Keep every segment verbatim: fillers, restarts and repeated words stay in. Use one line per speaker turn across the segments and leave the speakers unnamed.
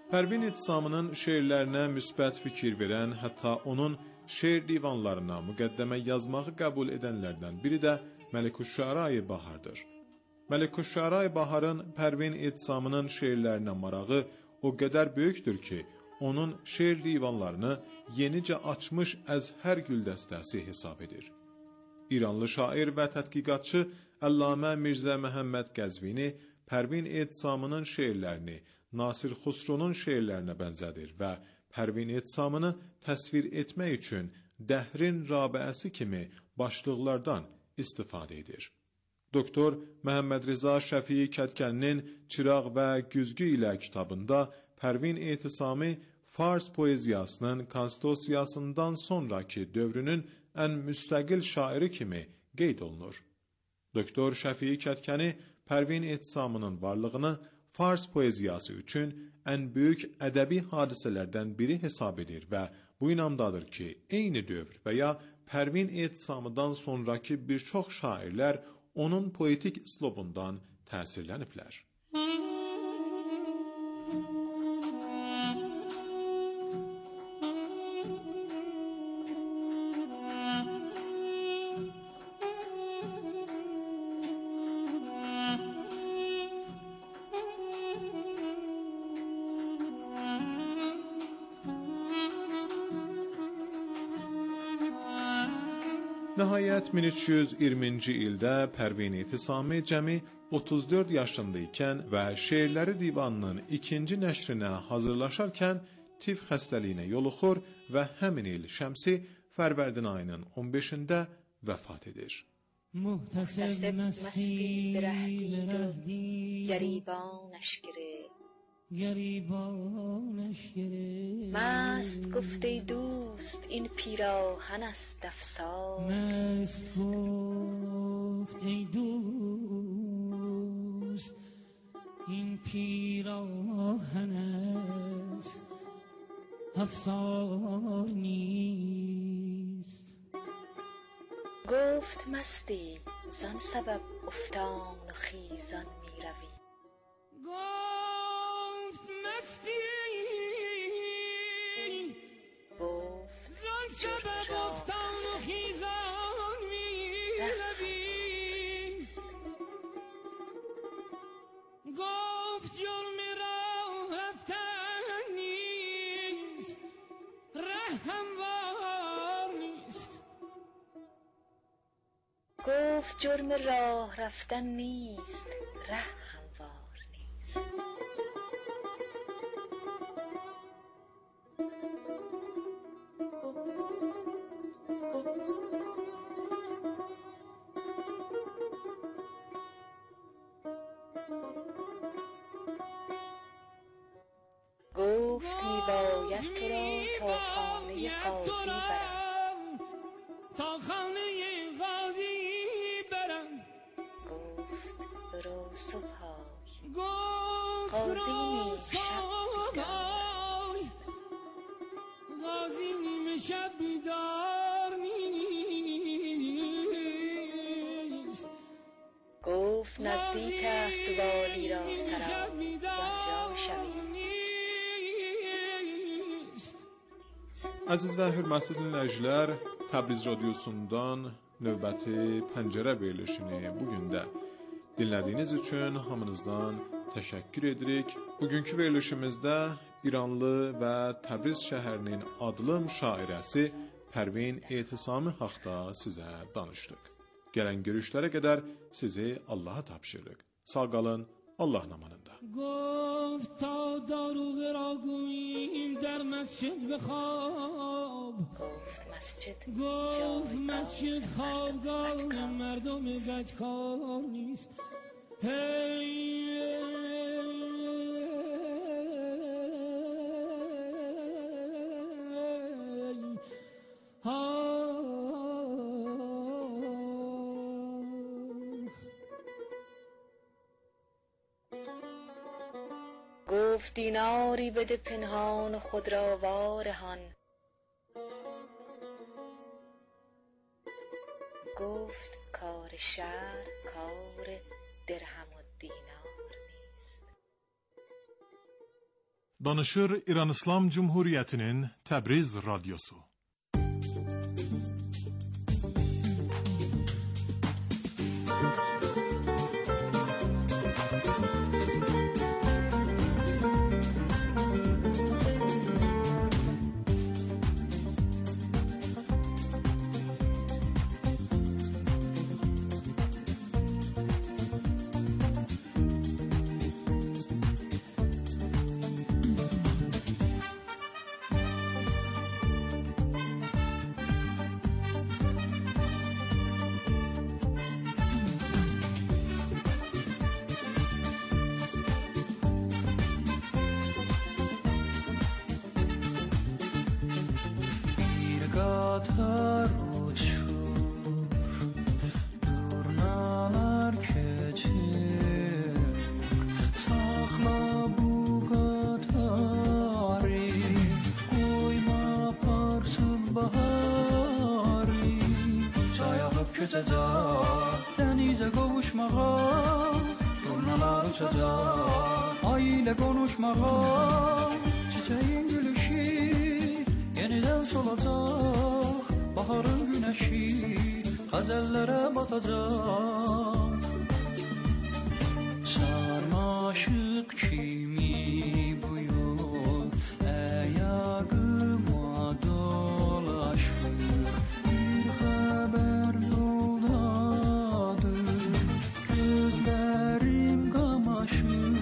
Pərvin Etisami'nin şeirlərinə müsbət fikir verən, hətta onun şeir divanlarına müqəddəmə yazmağı qəbul edənlərdən biri də Məliküşşərai Bahardır. Məliküşşərai Baharın Pərvin Etisami'nin şeirlərinə marağı o qədər böyükdür ki, onun şeir divanlarını yenicə açmış əzhər güldəstəsi hesab edir. İranlı şair və tədqiqatçı Əllamə Mirzə Məhəmməd Qəzvini Pərvin Etisami'nin şeirlərini Nasir Xusrunun şeirlərinə bənzədir və Pərvin Etisami'ni təsvir etmək üçün Dəhrin Rabəəsi kimi başlıqlardan istifadə edir. Doktor Məhəmməd Rza Şəfii Kədkəninin Çıraq və Güzgü ilə kitabında Pərvin Etisami Fars poeziyasının konstitusiyasından sonraki dövrünün ən müstəqil şairi kimi qeyd olunur. Doktor Şəfii Kədkəni Pərvin Etisami'nin varlığını Fars poeziyası üçün ən böyük ədəbi hadisələrdən biri hesab edir və bu inamdadır ki, eyni dövr və ya Pərvin Etisami'dan sonraki bir çox şairlər onun poetik üslubundan təsirləniblər. Nəhayət min üç yüz iyirminci ildə Pərvin Etisami cəmi otuz dörd yaşında ikən və şeirləri divanının ikinci nəşrinə hazırlaşarkən tif xəstəliyinə yoluxur və həmin il şəmsi Fərvərdin ayının on beşində vəfat edir.
محتسب مستی برهدی گریبانش گرفت گریبانش گرفت مست گفت ای دوست این پیراهن است افسار مست گفت ای دوست این پیراهن است افسار نیست گفت مستی زان سبب افتان و خیزان می روی گفت مستی گفت زان سبب افتان و خیزان می روی گفت جرم راه رفتن نیست ره هموار نیست گفت جرم راه رفتن نیست ره هموار نیست گفت می باید تو را تا خانه قاضی برم تا خانه قاضی برم گفت برو صبحای قاضی نیم شب بیدار قاضی نیم شب بیدار نیست گفت نزدیک است والی را سرای آنجا شوی
Əziz və hörmətli dinləyicilər, Təbriz radiosundan növbəti pəncərə verilişini bugün də dinlədiyiniz üçün hamınızdan təşəkkür edirik. Bugünkü verilişimizdə İranlı və Təbriz şəhərinin adlı şairəsi Pərvin Etisami haqqında sizə danışdıq. Gələn görüşlərə qədər sizi Allaha tapşırırıq. Sağ qalın, Allah namanında.
گفت تا داروغ را گوییم در مسجد بخواب گفت مسجد گفت مسجد خوابگاه مردم بدکار نیست هی گفت دیناری بده پنهان خود را وارهان گفت کار شهر کار درهم و دینار نیست
Danışır İran İslam Cumhuriyeti'nin Təbriz Radyosu.
Qatar uçur, durnalar keçir, saxla bu qatarı, qoyma parsın baharı. Çay axıb keçəcək, dənizə qovuşmağa, durnalar uçacaq, ay ilə konuşmağa, çiçəyin gülüşü yeniden solacak, baharın güneşi xəzəllərə batacaq. Sarmaşıq kimi bu yol ayağıma dolaşır, bir xəbər yoldadır, gözlərim qamaşır.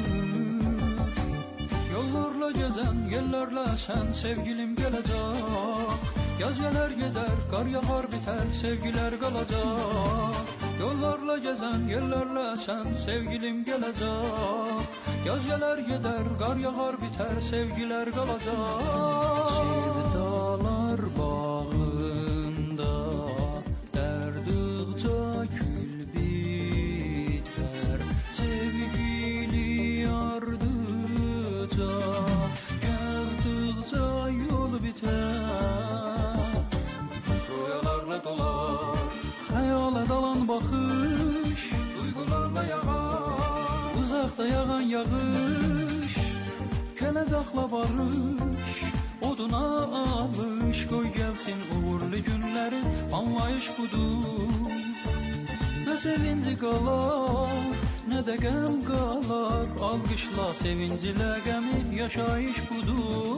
Yollarla gezen, yerlerle sen sevgilim gelecek. Yaz gelir gider, kar yağar biter, sevgiler kalacak. Yollarla gezen, yerlerle sen sevgilim gelecek. Yaz gelir gider, kar yağar biter, sevgiler kalacak. Sevdalar bağında derdıkça gül biter, sevgili yardıca yazdıkça yol biter. Rüyalarla dolar, hayale dalan bakış, duygularla yağar, uzakta yağan yağış, kelezakla barış, oduna alış, koy gelsin uğurlu günleri, anlayış budur. Ne sevinci qalar, ne de gəm qalar, alqışla sevincilə qəmi, yaşayış budur.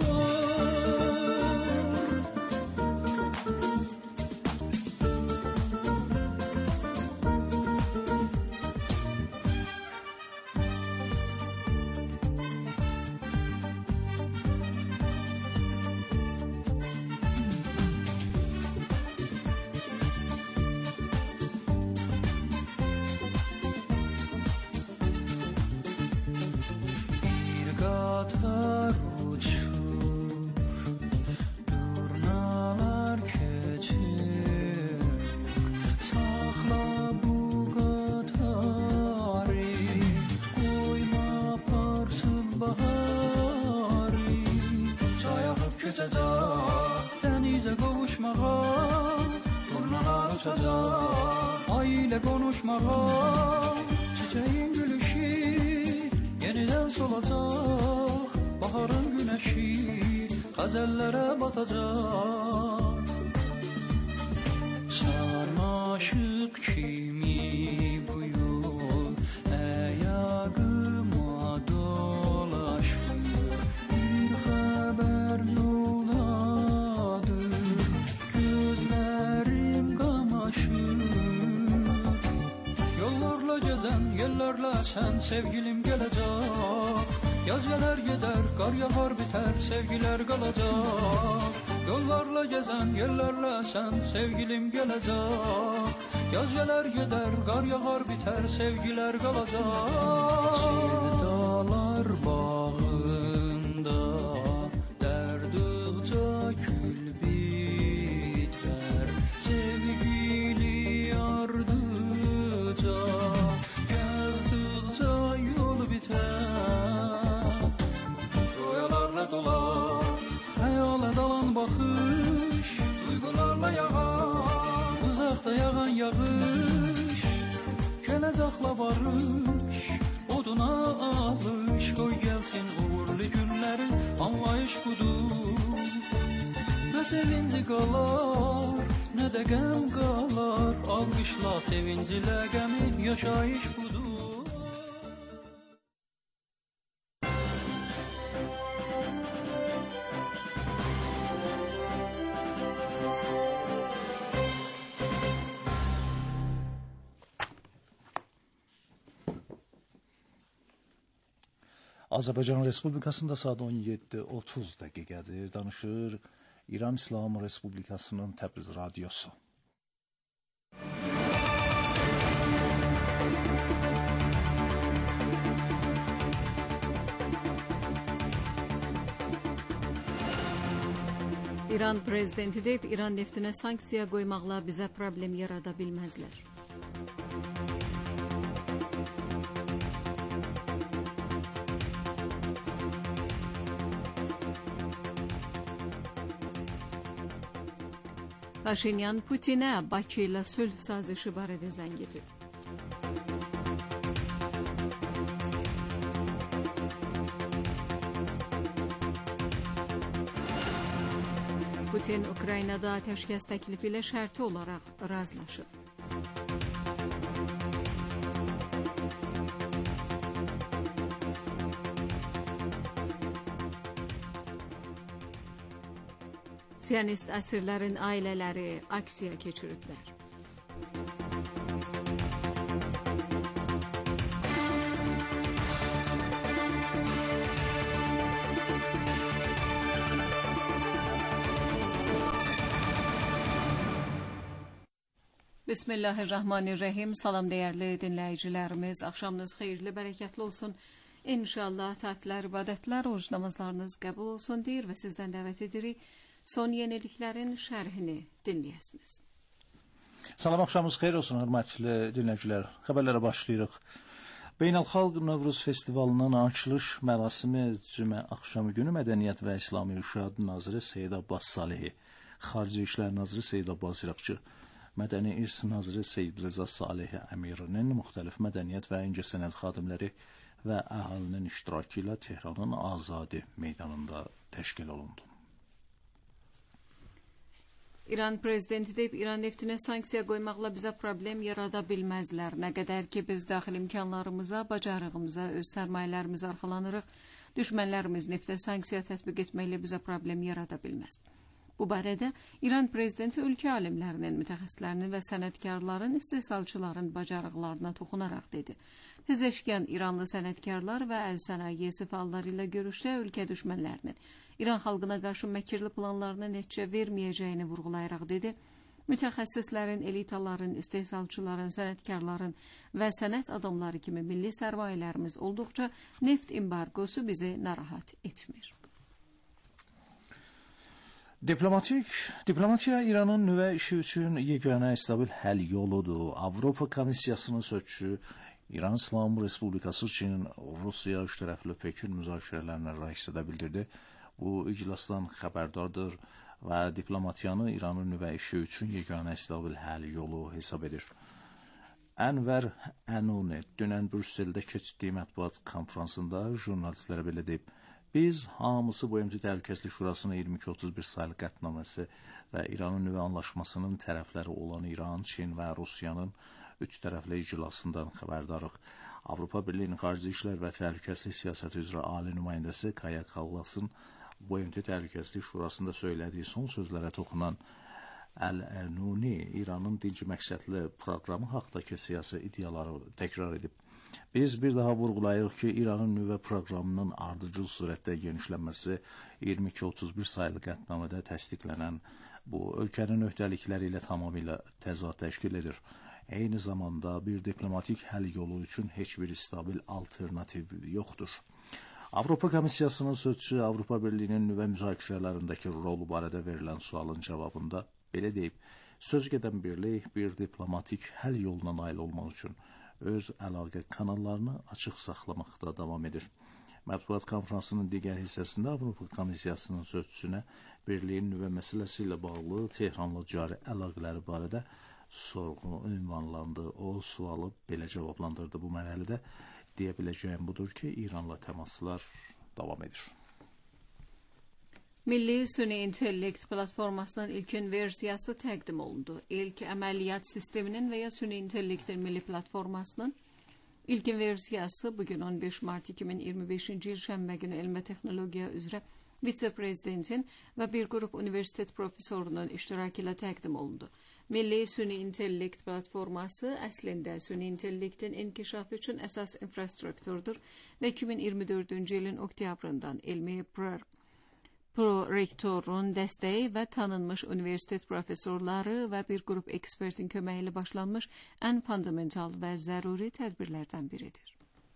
Qatar uçur, durnalar keçir, saxla bu qatarı, qoyma parsın baharı. Çay axıb keçəcək, dənizə qovuşmağa, durnalar uçacaq, ay ilə konuşmağa, çiçəyin gülüşü yeniden solacak, baharın güneşi xəzəllərə batacaq. Sarmaşıq kimi bu yol ayağıma dolaşır, bir xəbər yoldadır, gözlərim qamaşır. Yollarla gezen, yerlerle sen sevgilim gelecek. Yaz gelir gider, kar yağar biter, sevgiler kalacak. Yollarla gezen, yerlerle sen sevgilim gelecek. Yaz gelir gider, kar yağar biter, sevgiler kalacak. Sevdalar bağında derdıkça gül biter, sevgili yardıca yazdıkça yol biter. Rüyalarla dolar, hayale dalan bakış, duygularla yağar, uzakta yağan yağış, kelezakla barış, oduna alış, koy gelsin uğurlu günlerin, budur. Nə sevinci qalar, nə də qəm qalar. Alqışla sevincilə qəmi yaşayış budur.
Azərbaycan Respublikasında saat on yeddi otuz dəqiqədir. Danışır İran İslam Respublikasının Təbriz radiosu.
İran prezidenti deyib, İran neftinə sanksiya qoymaqla bizə problem yarada bilməzlər. Paşinyan Putinə Bakı ilə sülh sazişi barədə zəng edib. Putin Ukraynada atəşkəs təklifi ilə şərti olaraq razılaşıb. Siyonist əsirlərin ailələri aksiya keçiriblər. Bismillahirrahmanirrahim. Salam dəyərli dinləyicilərimiz. Axşamınız xeyirli, bərəkətli olsun. İnşallah tətillər, ibadətlər, oruc namazlarınız qəbul olsun deyir və sizdən dəvət edirik. Son yeniliklərin şərhini dinləyəsiniz.
Salam, axşamınız xeyir olsun, hörmətli dinləyicilər. Xəbərlərə başlayırıq. Beynəlxalq Novruz Festivalının açılış mərasimi cümə axşamı günü Mədəniyyət və İslami İrşad naziri Seyid Abbas Salehi, Xarici İşlər naziri Seyid Abbas İraqçı, Mədəni İrs naziri Seyid Reza Salehi Əmirinin müxtəlif mədəniyyət və incəsənət xadimləri və əhalinin iştirakı ilə Tehranın Azadi meydanında təşkil olundu.
İran prezidenti deyib, İran neftinə sanksiya qoymaqla bizə problem yarada bilməzlər. Nə qədər ki, biz daxil imkanlarımıza, bacarığımıza, öz sərmayələrimizə arxalanırıq, düşmənlərimiz neftə sanksiya tətbiq etməklə bizə problem yarada bilməz. Bu barədə İran prezidenti ölkə alimlərinin, mütəxəssislərinin və sənətkarların, istehsalçıların bacarıqlarına toxunaraq dedi. Pezeşkyan İranlı sənətkarlar və əl sənayesi fəalları ilə görüşdə ölkə düşmənlərinin İran xalqına qarşı məkirli planlarına nəticə verməyəcəyini vurğulayaraq dedi. Mütəxəssislərin, elitaların, istehsalçıların, sənətkarların və sənət adamları kimi milli sərmayələrimiz olduqca neft embargosu bizi narahat etmir.
Diplomatik, diplomatiya İranın nüvə işi üçün yeganə stabil həll yoludur. Avropa Komissiyasının sözçüsü İran İslam Respublikası üçün Rusiya üç tərəfli Pekin müzakirələrinə rəisədə bildirdi. Bu iclasdan xəbərdardır və diplomatiyanı İranın nüvə işi üçün yeganə stabil həll yolu hesab edir. Ənvər Ənuni dünən Brüsseldə keçirdiyi mətbuat konfransında jurnalistlərə belə deyib. Biz hamısı B M T Təhlükəsizlik Şurasının iyirmi iki otuz bir saylı qətnaməsi və İranın nüvə anlaşmasının tərəfləri olan İran, Çin və Rusiyanın üç tərəfli iclasından xəbərdarıq. Avropa Birliyinin Xarici İşlər və Təhlükəsizlik Siyasəti üzrə ali nümayəndəsi Kaya Kallas'ın B M T Təhlükəsizlik Şurasında söylədiyi son sözlərə toxunan Əl-Ənuni İranın dinci məqsədli proqramı haqdakı siyasi iddiaları təkrar edib. Biz bir daha vurğulayırıq ki, İranın nüvə proqramının ardıcıl surətdə genişlənməsi iyirmi iki otuz bir saylı qətnamədə təsdiqlənən bu ölkənin öhdəlikləri ilə tamamilə təzad təşkil edir. Eyni zamanda bir diplomatik həll yolu üçün heç bir stabil alternativ yoxdur. Avropa Komissiyasının sözçüsü Avropa Birliyinin nüvə müzakirələrindəki rolu barədə verilən sualın cavabında belə deyib, söz gedən birlik bir diplomatik həll yoluna nail olmaq üçün öz əlaqə kanallarını açıq saxlamaqda davam edir. Mətbuat konfransının digər hissəsində Avropa Komissiyasının sözçüsünə birliyin nüvə məsələsi ilə bağlı Tehranla cari əlaqələri barədə sorğu ünvanlandı. O sualı belə cavablandırdı. Bu mərhələdə deyə biləcəyim budur ki, İranla təmaslar davam edir.
Milli Süni İntellekt platformasının ilkin versiyası təqdim olundu. İlk əməliyyat sisteminin və ya Süni İntellektin milli platformasının ilkin versiyası bugün on beş Mart iki min iyirmi beşinci il şənbə günü elm və texnologiya üzrə vitse-prezidentin və bir qrup universitet profesorunun iştirakı ilə təqdim olundu. Milli Süni İntellekt platforması əslində Süni İntellektin inkişafı üçün əsas infrastrukturdur və iki min iyirmi dördüncü ilin oktyabrından elmi pro prorektorun dəstəyi və tanınmış universitet profesorları və bir qrup ekspertin köməyi ilə başlanmış ən fundamental və zəruri tədbirlərdən biridir.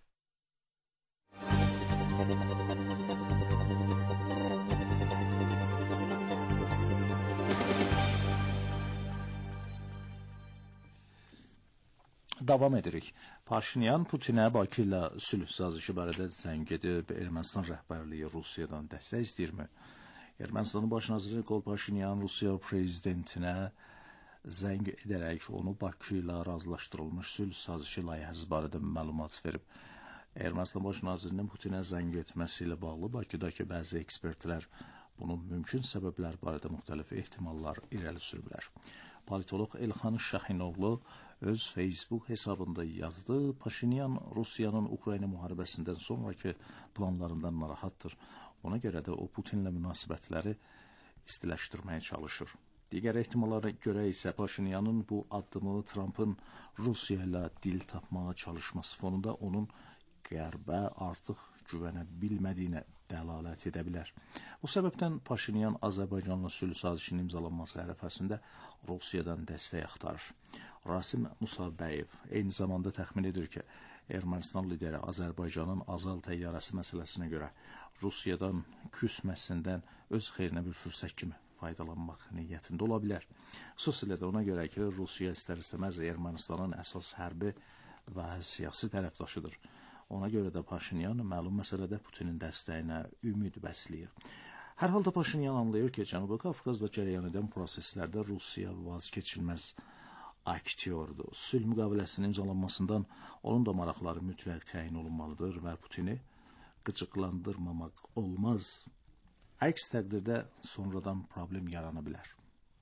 Davam edirik. Paşinyan Putinə Bakı ilə sülh sazişi barədə zəng edib Ermənistan rəhbərliyi Rusiyadan dəstək istəyirmi? Ermənistanın baş naziri Nikol Paşinyan Rusiya prezidentinə zəng edərək onu Bakı ilə razılaşdırılmış sülh sazişi layihəsi barədə məlumat verib. Ermənistan baş nazirinin Putinə zəng etməsi ilə bağlı Bakıdakı bəzi ekspertlər bunun mümkün səbəblər barədə müxtəlif ehtimallar irəli sürüblər. Politolog Elxan Şaxinoğlu öz Facebook hesabında yazdı. Paşinyan Rusiyanın Ukrayna müharibəsindən sonraki planlarından narahatdır. Ona görə də o Putinlə münasibətləri istiləşdirməyə çalışır. Digər ehtimallara görə isə Paşinyanın bu addımı Trumpın Rusiya ilə dil tapmağa çalışması fonunda onun qərbə artıq güvənə bilmədiyinə dəlalət edə bilər. Bu səbəbdən Paşinyan Azərbaycanla sülh sazişinin imzalanması ərəfəsində Rusiyadan dəstək axtarır. Rasim Musabbəyev eyni zamanda təxmin edir ki, Ermənistan lideri Azərbaycanın Azal təyyarəsi məsələsinə görə Rusiyadan küsməsindən öz xeyrinə bir fürsət kimi faydalanmaq niyyətində ola bilər. Xüsusilə də ona görə ki, Rusiya istər-istəməz Ermənistanın əsas hərbi və siyasi tərəfdaşıdır. Ona görə də Paşinyan məlum məsələdə Putinin dəstəyinə ümid bəsləyir. Hər halda Paşinyan anlayır ki, Cənubi Qafqazda cərəyan edən proseslərdə Rusiya vazgeçilməz aktyordur. Sülh müqaviləsinin imzalanmasından onun da maraqları mütləq təyin olunmalıdır və Putini qıcıqlandırmamaq olmaz. Əks təqdirdə sonradan problem yarana bilər.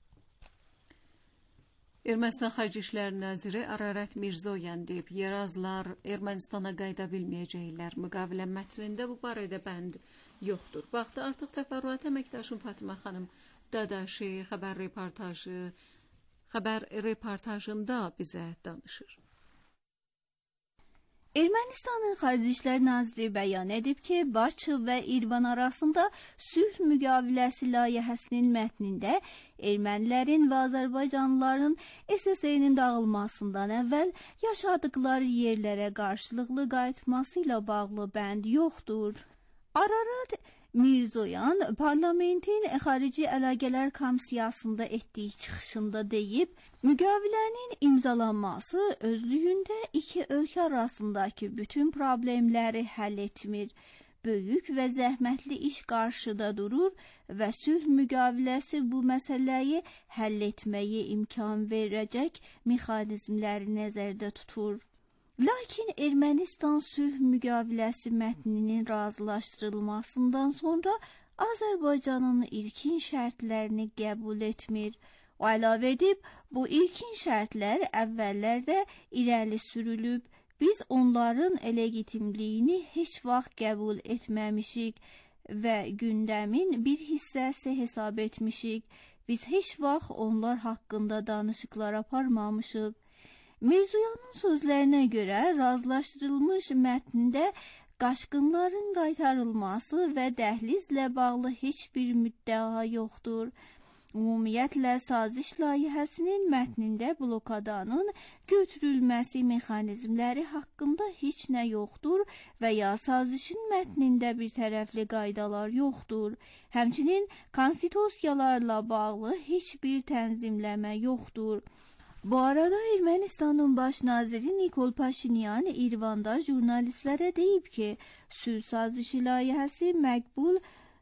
Ermənistan Xarici İşlər Naziri Ararat Mirzoyan deyib, yerazlar Ermənistana qayıda bilməyəcəklər. Müqavilə mətnində bu barədə bənd yoxdur. Vaxtı artıq təfərrüat əməkdaşım Fatıma xanım Dadaşı xəbər reportajı xəbər reportajında bizə danışır.
Ermənistanın Xarici İşlər Naziri bəyan edib ki, Bakı və İrəvan arasında sülh müqaviləsi layihəsinin mətnində ermənilərin və Azərbaycanlıların S S R-nin dağılmasından əvvəl yaşadıkları yerlərə qarşılıqlı qayıtması ilə bağlı bənd yoxdur. Ararat Mirzoyan parlamentin Xarici Əlaqələr Komissiyasında etdiyi çıxışında deyib, müqavilənin imzalanması özlüyündə iki ölkə arasındakı bütün problemləri həll etmir. Böyük və zəhmətli iş qarşıda durur və sülh müqaviləsi bu məsələyi həll etməyə imkan verəcək mexanizmləri nəzərdə tutur. Lakin Ermənistan sülh müqaviləsi mətninin razılaşdırılmasından sonra Azərbaycanın ilkin şərtlərini qəbul etmir. O əlavə edib, bu ilkin şərtlər əvvəllərdə irəli sürülüb, biz onların legitimliyini heç vaxt qəbul etməmişik və gündəmin bir hissəsi hesab etmişik. Biz heç vaxt onlar haqqında danışıqlar aparmamışıq. Mirzoyanın sözlərinə görə razılaşdırılmış mətndə qaçqınların qaytarılması və dəhlizlə bağlı heç bir müddəa yoxdur. Ümumiyyətlə, saziş layihəsinin mətnində blokadanın götürülməsi mexanizmləri haqqında heç nə yoxdur və ya sazişin mətnində bir tərəfli qaydalar yoxdur. Həmçinin konstitusiyalarla bağlı heç bir tənzimləmə yoxdur. Bu arada Ermənistanın baş naziri Nikol Paşinyan İrəvanda jurnalistlərə deyib ki, sülh sazişi layihəsi məqbul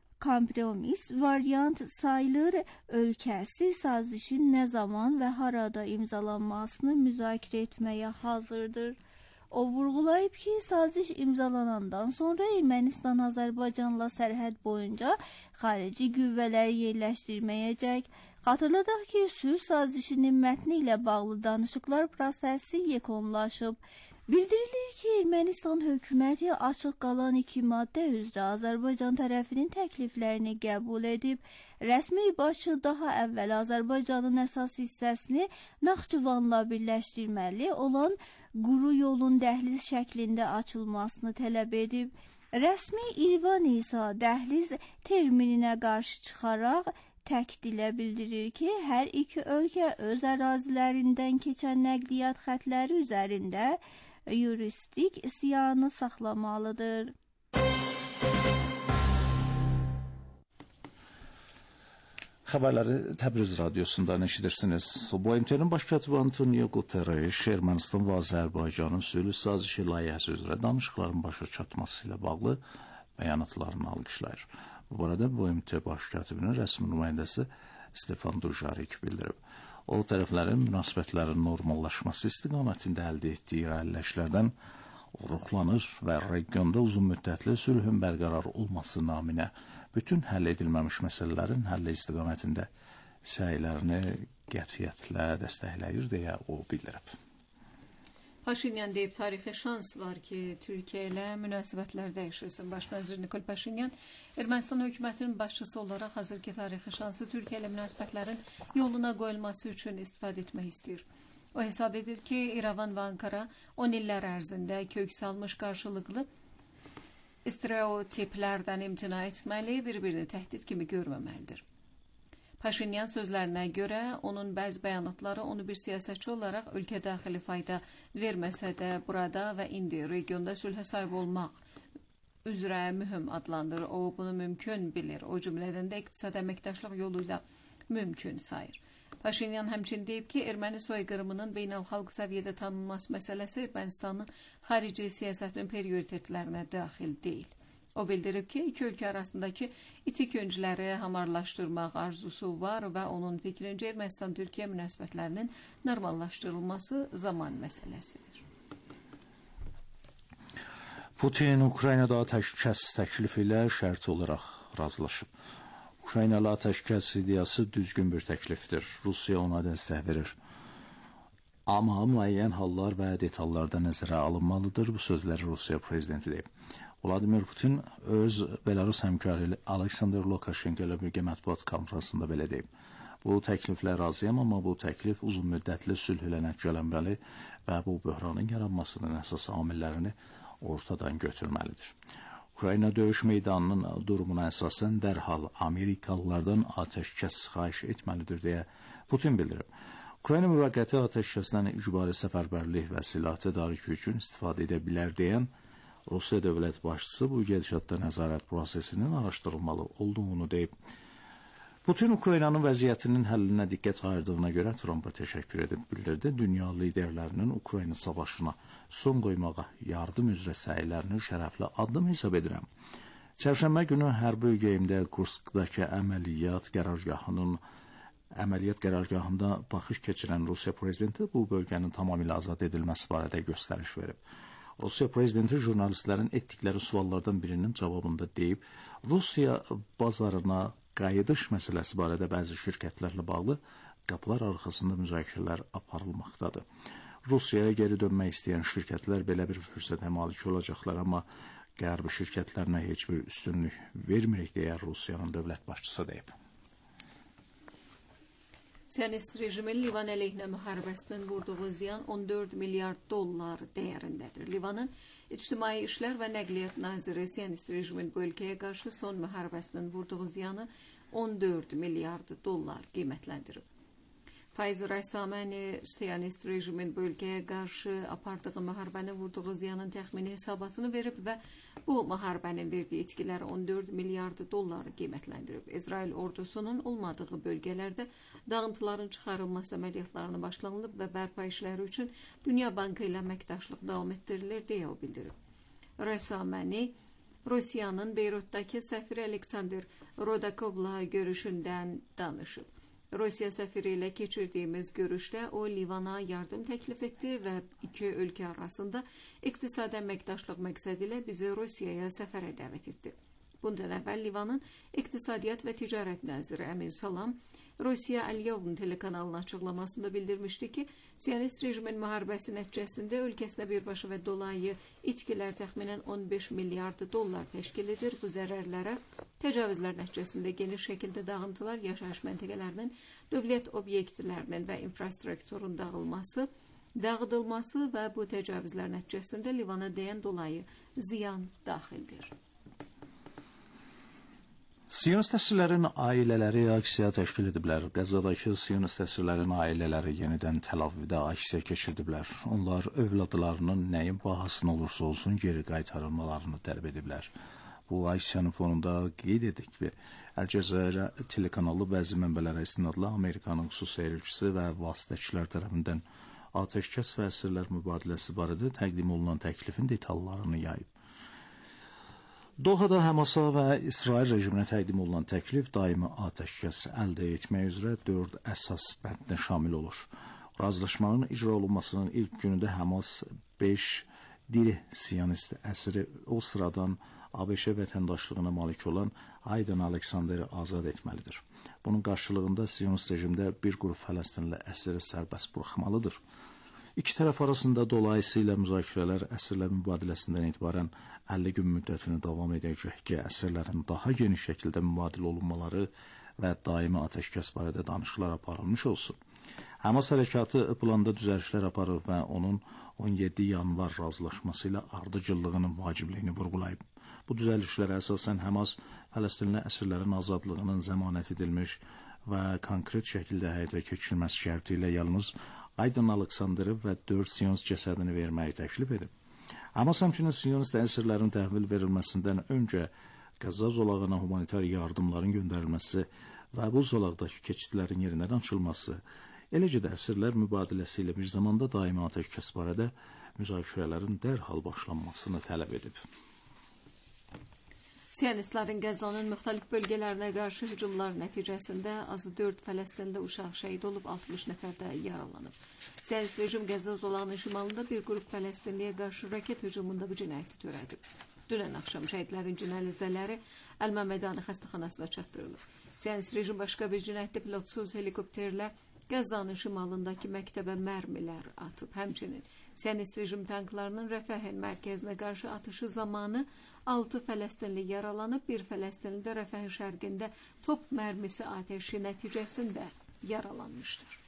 kompromis variant sayılır, ölkəsi sazişin nə zaman və harada imzalanmasını müzakirə etməyə hazırdır. O vurğulayıb ki, saziş imzalanandan sonra Ermənistan Azərbaycanla sərhəd boyunca xarici qüvvələri yerləşdirməyəcək. Xatırladaq ki, sülh sazişinin mətni ilə bağlı danışıqlar prosesi yekunlaşıb. Bildirilir ki, Ermənistan hökuməti açıq qalan iki maddə üzrə Azərbaycan tərəfinin təkliflərini qəbul edib. Rəsmi başı daha əvvəl Azərbaycanın əsas hissəsini Naxçıvanla birləşdirməli olan quru yolun dəhliz şəklində açılmasını tələb edib. Rəsmi İrvan isə dəhliz termininə qarşı çıxaraq tək dilə bildirir ki, hər iki ölkə öz ərazilərindən keçən nəqliyyat xətləri üzərində yuristik siyanı saxlamalıdır.
Xəbərləri Təbriz radiosundan eşidirsiniz. Bu M T-nin baş katibi Antonio Guterres Ermənistan və Azərbaycanın sülh sazişi layihəsi üzrə danışıqların başa çatması ilə bağlı bəyanatlarını alqışlayır. Bu arada bu M T baş katibinin rəsmi nümayəndəsi Stefan Dujarric bildirib. O tərəflərin münasibətlərin normallaşması istiqamətində əldə etdiyi irəliləyişlərdən ruhlanır və regionda uzun müddətli sülhün bərqərar olması naminə bütün həll edilməmiş məsələlərin həlli istiqamətində səylərini qətiyyətlə dəstəkləyir deyə o bildirib.
Paşinyan deyib, tarixi şans var ki, Türkiyə ilə münasibətlər dəyişilsin. Baş nazir Nikol Paşinyan Ermənistan hökumətinin başçısı olaraq hazırki tarixi şansı Türkiyə ilə münasibətlərin yoluna qoyulması üçün istifadə etmək istəyir. O hesab edir ki, İrəvan və Ankara on illər ərzində kök salmış qarşılıqlı stereotiplərdən imtina etməli, bir-birini təhdid kimi görməməlidir. Paşinyan sözlərinə görə onun bəzi bəyanatları onu bir siyasətçi olaraq ölkə daxili fayda verməsə də burada və indi regionda sülhə sahib olmaq üzrə mühüm adlandır. O bunu mümkün bilir. O cümlədən də iqtisad əməkdaşlıq yoluyla mümkün sayır. Paşinyan həmçinin deyib ki, erməni soyqırımının beynəlxalq səviyyədə tanınması məsələsi Ermənistanın xarici siyasətinin prioritetlərinə daxil deyil. O bildirib ki, iki ölkə arasındakı itik öncüləri hamarlaşdırmaq arzusu var və onun fikrincə Ermənistan-Türkiyə münasibətlərinin normallaşdırılması zaman məsələsidir.
Putin Ukraynada atəşkəs təklifi ilə şərti olaraq razılaşıb. Ukraynalı atəşkəs ideyası düzgün bir təklifdir. Rusiya ona dəstək verir. Amma müəyyən hallar və detallarda nəzərə alınmalıdır. Bu sözləri Rusiya prezidenti deyib. Vladimir Putin öz Belarus həmkarı Aleksandr Lukashenko ilə birgə mətbuat konfransında belə deyib. Bu təkliflə razıyam, amma bu təklif uzun müddətli sülh ilə nəticələnməli və bu böhranın yaranmasının əsas amillərini ortadan götürməlidir. Ukrayna döyüş meydanının durumuna əsasən dərhal Amerikalılardan atəşkəs xahiş etməlidir deyə Putin bildirib. Ukrayna müvəqqəti atəşkəsdən icbari səfərbərlik və silah tədarükü üçün istifadə edə bilər deyən Rusiya dövlət başçısı bu gedişatda nəzarət prosesinin araşdırılmalı olduğunu deyib. Putin Ukraynanın vəziyyətinin həllinə diqqət ayırdığına görə Trumpa təşəkkür edib bildirdi. Dünya liderlərinin Ukrayna savaşına son qoymağa yardım üzrə səylərini şərəfli addım hesab edirəm. Çərşənbə günü hərbi geyimdə Kurskdakı əməliyyat qərargahının əməliyyat qərargahında baxış keçirən Rusiya prezidenti bu bölgənin tamamilə azad edilməsi barədə göstəriş verib. Rusiya prezidenti jurnalistlərin etdikləri suallardan birinin cavabında deyib, Rusiya bazarına qayıdış məsələsi barədə bəzi şirkətlərlə bağlı qapılar arxasında müzakirələr aparılmaqdadır. Rusiyaya geri dönmək istəyən şirkətlər belə bir fürsətə malik olacaqlar, amma qərbi şirkətlərinə heç bir üstünlük vermirik deyə Rusiyanın dövlət başçısı deyib.
Siyonist rejimin Livan əleyhinə müharibəsinin vurduğu ziyan on dörd milyard dollar dəyərindədir. Livanın İctimai İşlər və Nəqliyyat Naziri Siyonist rejimin bu ölkəyə qarşı son müharibəsinin vurduğu ziyanı on dörd milyard dollar qiymətləndirib. Faiz Raysaməni Siyonist rejimin bu ölkəyə qarşı apardığı müharibənin vurduğu ziyanın təxmini hesabatını verib və bu müharibənin verdiyi itkilər on dörd milyard dolları qiymətləndirib. İsrail ordusunun olmadığı bölgələrdə dağıntıların çıxarılması əməliyyatlarını başlanılıb və bərpa işləri üçün Dünya Bankı ilə əməkdaşlıq davam etdirilir deyə o bildirib. Raysaməni Rusiyanın Beyrutdakı səfiri Aleksandr Rodakovla görüşündən danışıb. Rusiya səfiri ilə keçirdiyimiz görüşdə o Livana yardım təklif etdi və iki ölkə arasında iqtisadi əməkdaşlıq məqsədi ilə bizi Rusiyaya səfərə dəvət etdi. Bundan əvvəl Livanın İqtisadiyyat və Ticarət naziri Əmin Salam Rusiya Əl-Yevm telekanalının açıqlamasında bildirmişdi ki, Siyonist rejimin müharibəsi nəticəsində ölkəsinə birbaşa və dolayı itkilər təxminən on beş milyard dollar təşkil edir. Bu zərərlərə təcavüzlər nəticəsində geniş şəkildə dağıntılar, yaşayış məntəqələrinin, dövlət obyektlərinin və infrastrukturun dağılması, dağıdılması və bu təcavüzlər nəticəsində Livana dəyən dolayı ziyan daxildir.
Siyonist əsirlərin ailələri aksiya təşkil ediblər. Qəzzadakı Siyonist əsirlərin ailələri yenidən Tel Avivdə aksiya keçirdiblər. Onlar övladlarının nəyin bahasına olursa olsun geri qaytarılmalarını tələb ediblər. Bu aksiyanın fonunda qeyd etdik ki, Əl-Cəzəirə telekanalı bəzi mənbələrə istinadla Amerikanın xüsusi elçisi və vasitəçilər tərəfindən atəşkəs və əsirlər mübadiləsi barədə təqdim olunan təklifin detallarını yayıb. Dohada Həmasa və İsrail rejiminə təqdim olunan təklif daimi atəşkəs əldə etmək üzrə dörd əsas bəndlə şamil olur. Razılaşmanın icra olunmasının ilk günündə Həmas beş diri siyonist əsiri o sıradan ABŞ vətəndaşlığına malik olan Aydan Aleksanderi azad etməlidir. Bunun qarşılığında siyonist rejimdə bir qrup Fələstinli əsiri sərbəst buraxmalıdır. İki tərəf arasında dolayısıyla müzakirələr əsirlər mübadiləsindən etibarən əlli gün müddətini davam edəcək ki, əsirlərin daha geniş şəkildə mübadilə olunmaları və daimi atəşkəs barədə danışıqlar aparılmış olsun. Həmas hərəkatı planda düzəlişlər aparır və onun on yeddi yanvar razılaşması ilə ardıcıllığının vacibliyini vurğulayıb. Bu düzəlişlərə əsasən Həmas Fələstinli əsirlərin azadlığının zəmanət edilmiş və konkret şəkildə həyata keçirilməsi şərti ilə yalnız Aydan Aleksanderi və dörd siyonist cəsədini verməyi təklif edib. Həmas həmçinin siyonist əsirlərin təhvil verilməsindən öncə Qəzza zolağına humanitar yardımların göndərilməsi və bu zolaqdakı keçidlərin yerindən açılması, eləcə də əsirlər mübadiləsi ilə bir zamanda daimi atəşkəs barədə müzakirələrin dərhal başlanmasını tələb edib.
Siyonistlərin Qəzzanın müxtəlif bölgələrinə qarşı hücumlar nəticəsində azı dörd Fələstinli uşaq şəhid olub, altmış nəfər də yaralanıb. Siyonist rejim Qəzza zolağının şimalında bir qrup Fələstinliyə qarşı raket hücumunda bu cinayəti törədib. Dünən axşam şəhidlərin cinayətləri Əl-Məmədani xəstəxanasına çatdırılıb. Siyonist rejim başqa bir cinayətdə pilotsuz helikopterlə Qəzzanın şimalındakı məktəbə mərmilər atıb. Həmçinin Siyonist rejim tanklarının Rəfəhin mərkəzinə qarşı atışı zamanı altı Fələstinli yaralanıb, bir Fələstinli də Rəfəhin şərqində top mərmisi atəşi nəticəsində yaralanmışdır.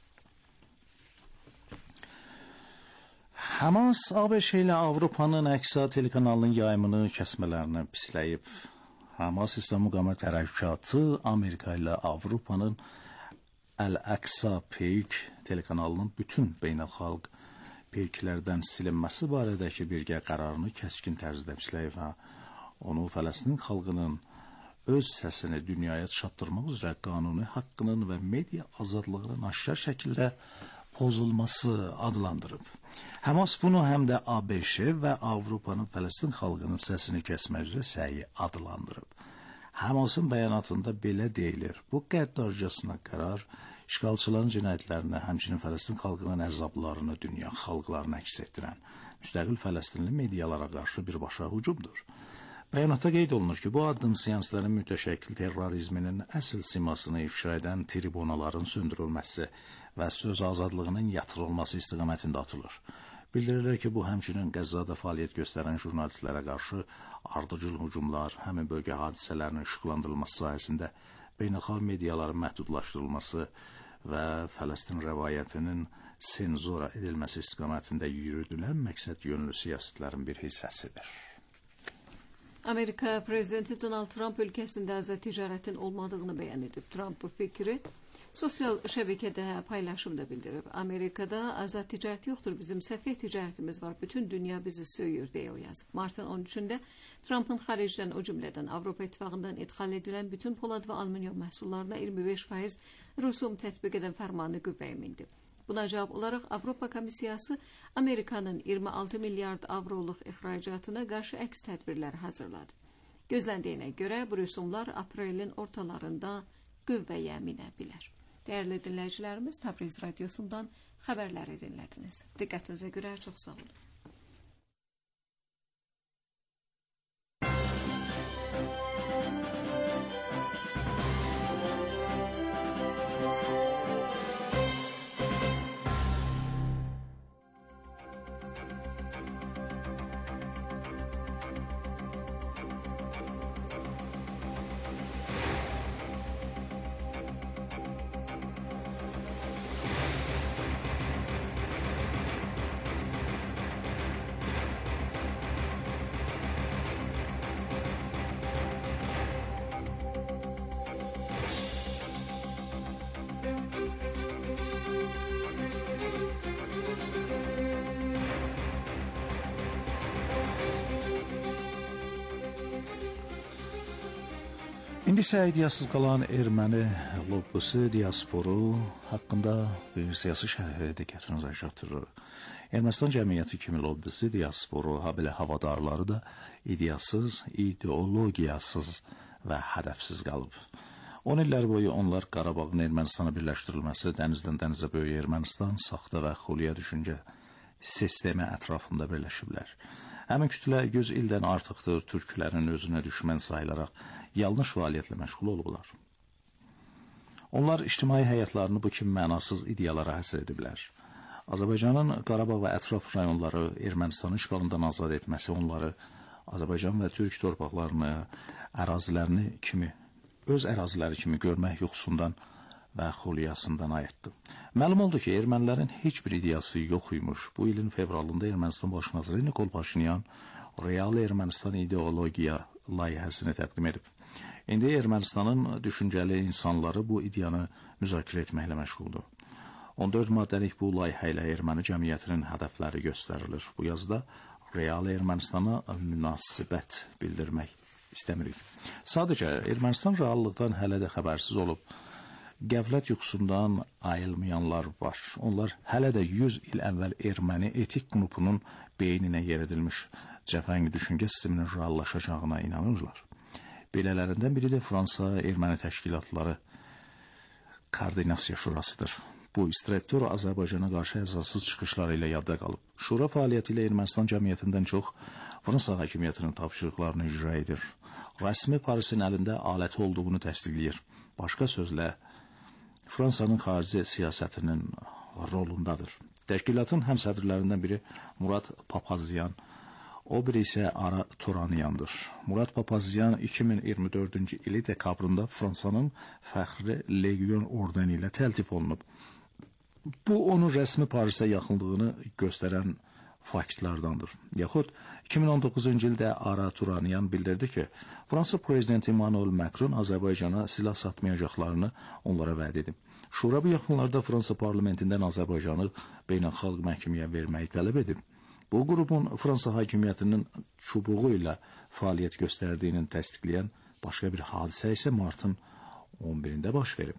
Həmas ABŞ ilə Avropanın Əqsa telekanalının yayımını kəsmələrini pisləyib. Həmas İslam Müqavimət Hərəkatı Amerika ilə Avropanın Əl-Əqsa Peyk telekanalının bütün beynəlxalq peyklərdən silinməsi barədəki birgə qərarını kəskin tərzdə pisləyib və onu Fələstin xalqının öz səsini dünyaya çatdırmaq üzrə qanuni haqqının və media azadlığının aşkar şəkildə pozulması adlandırıb. Həmas bunu həm də ABŞ və Avropanın Fələstin xalqının səsini kəsmək üzrə səyi adlandırıb. Həmasın bəyanatında belə deyilir: bu qəddarcasına qərar işğalçıların cinayətlərini, həmçinin Fələstin xalqının əzablarını dünya xalqlarına əks etdirən müstəqil Fələstinli medialara qarşı birbaşa hücumdur. Bəyanatda qeyd olunur ki, bu addım siyonistlərin mütəşəkkil terrorizminin əsl simasını ifşa edən tribunaların söndürülməsi və söz azadlığının yatırılması istiqamətində atılır. Bildirilir ki, bu həmçinin Qəzzada fəaliyyət göstərən jurnalistlərə qarşı ardıcıl hücumlar, həmin bölgə hadisələrinin işıqlandırılması sayəsində beynəlxalq mediaların məhdudlaşdırılması və Fələstin rəvayətinin senzura edilməsi istiqamətində yürüdülən məqsəd yönlü siyasətlərin bir hissəsidir.
Amerika prezidenti Donald Trump ölkəsində azad ticarətin olmadığını bəyan edib. Trump bu fikri sosial şəbəkədə paylaşımda bildirib. Amerikada azad ticarət yoxdur, bizim səfeh ticarətimiz var, bütün dünya bizi söyür deyə o yazıb. Martın on üçündə Trump'ın xaricdən, o cümlədən Avropa İttifaqından idxal edilən bütün polad və alüminium məhsullarına iyirmi beş faiz rüsum tətbiq edən fərmanı qüvvəyə mindi. Buna cavab olaraq Avropa Komissiyası Amerikanın iyirmi altı milyard avroluq ixracatına qarşı əks tədbirlər hazırladı. Gözləndiyinə görə bu rüsumlar aprelin ortalarında qüvvəyə minə bilər. Dəyərli dinləyicilərimiz, Təbriz radiosundan xəbərləri dinlədiniz. Diqqətinizə görə çox sağ olun.
İndi isə iddiasız qalan erməni lobbisi diasporu haqqında bir siyasi şərhi diqqətinizə çatdırır. Ermənistan cəmiyyəti kimi lobbisi diasporu, ha belə havadarları da iddiasız, ideologiyasız və hədəfsiz qalıb. on illər boyu onlar Qarabağın Ermənistana birləşdirilməsi, dənizdən dənizə böyük Ermənistan, saxta və xulya düşüncə sistemi ətrafında birləşiblər. Həmin kütlə yüz ildən artıqdır türklərin özünə düşmən sayılaraq yanlış fəaliyyətlə məşğul olublar. Onlar ictimai həyatlarını bu kimi mənasız ideyalara həsr ediblər. Azərbaycanın Qarabağ və ətraf rayonları Ermənistanın işğalından azad etməsi onları Azərbaycan və Türk torpaqlarını, ərazilərini kimi, öz əraziləri kimi görmək yuxusundan və xuliyasından ayıtdı. Məlum oldu ki, ermənilərin heç bir ideyası yox imiş. Bu ilin fevralında Ermənistan baş naziri Nikol Paşinyan real Ermənistan ideologiya layihəsini təqdim edib. İndi Ermənistanın düşüncəli insanları bu ideyanı müzakirə etməklə məşğuldur. on dörd maddəlik bu layihə ilə erməni cəmiyyətinin hədəfləri göstərilir. Bu yazıda real Ermənistana münasibət bildirmək istəmirik. Sadəcə Ermənistan reallıqdan hələ də xəbərsiz olub. Qəflət yuxusundan ayılmayanlar var. Onlar hələ də yüz il əvvəl erməni etik qrupunun beyninə yer edilmiş cəfəng düşüncə sisteminin reallaşacağına inanırlar. Belələrindən biri də Fransa erməni təşkilatları koordinasiya şurasıdır. Bu istirektor Azərbaycana qarşı əsassız çıxışları ilə yadda qalıb. Şura fəaliyyəti ilə Ermənistan cəmiyyətindən çox Fransa hakimiyyətinin tapşırıqlarını icra edir. Rəsmi Parisin əlində aləti olduğunu təsdiqləyir. Başqa sözlə, Fransanın xarici siyasətinin rolundadır. Təşkilatın həmsədrlərindən biri Murad Papazyan, o biri isə Ara Turanyandır. Murad Papazyan iki min iyirmi dördüncü ili dekabrında Fransanın fəxri Legion ordeni ilə təltif olunub. Bu, onun rəsmi Parisə yaxınlığını göstərən faktlardandır. Yaxud iki min on doqquzuncu ildə Ara Turanyan bildirdi ki, Fransa prezidenti Emmanuel Macron Azərbaycana silah satmayacaqlarını onlara vəd edib. Şura bu yaxınlarda Fransa parlamentindən Azərbaycanı beynəlxalq məhkəməyə verməyi tələb edib. Bu qrupun Fransa hakimiyyətinin çubuğu ilə fəaliyyət göstərdiyini təsdiqləyən başqa bir hadisə isə martın on birində baş verib.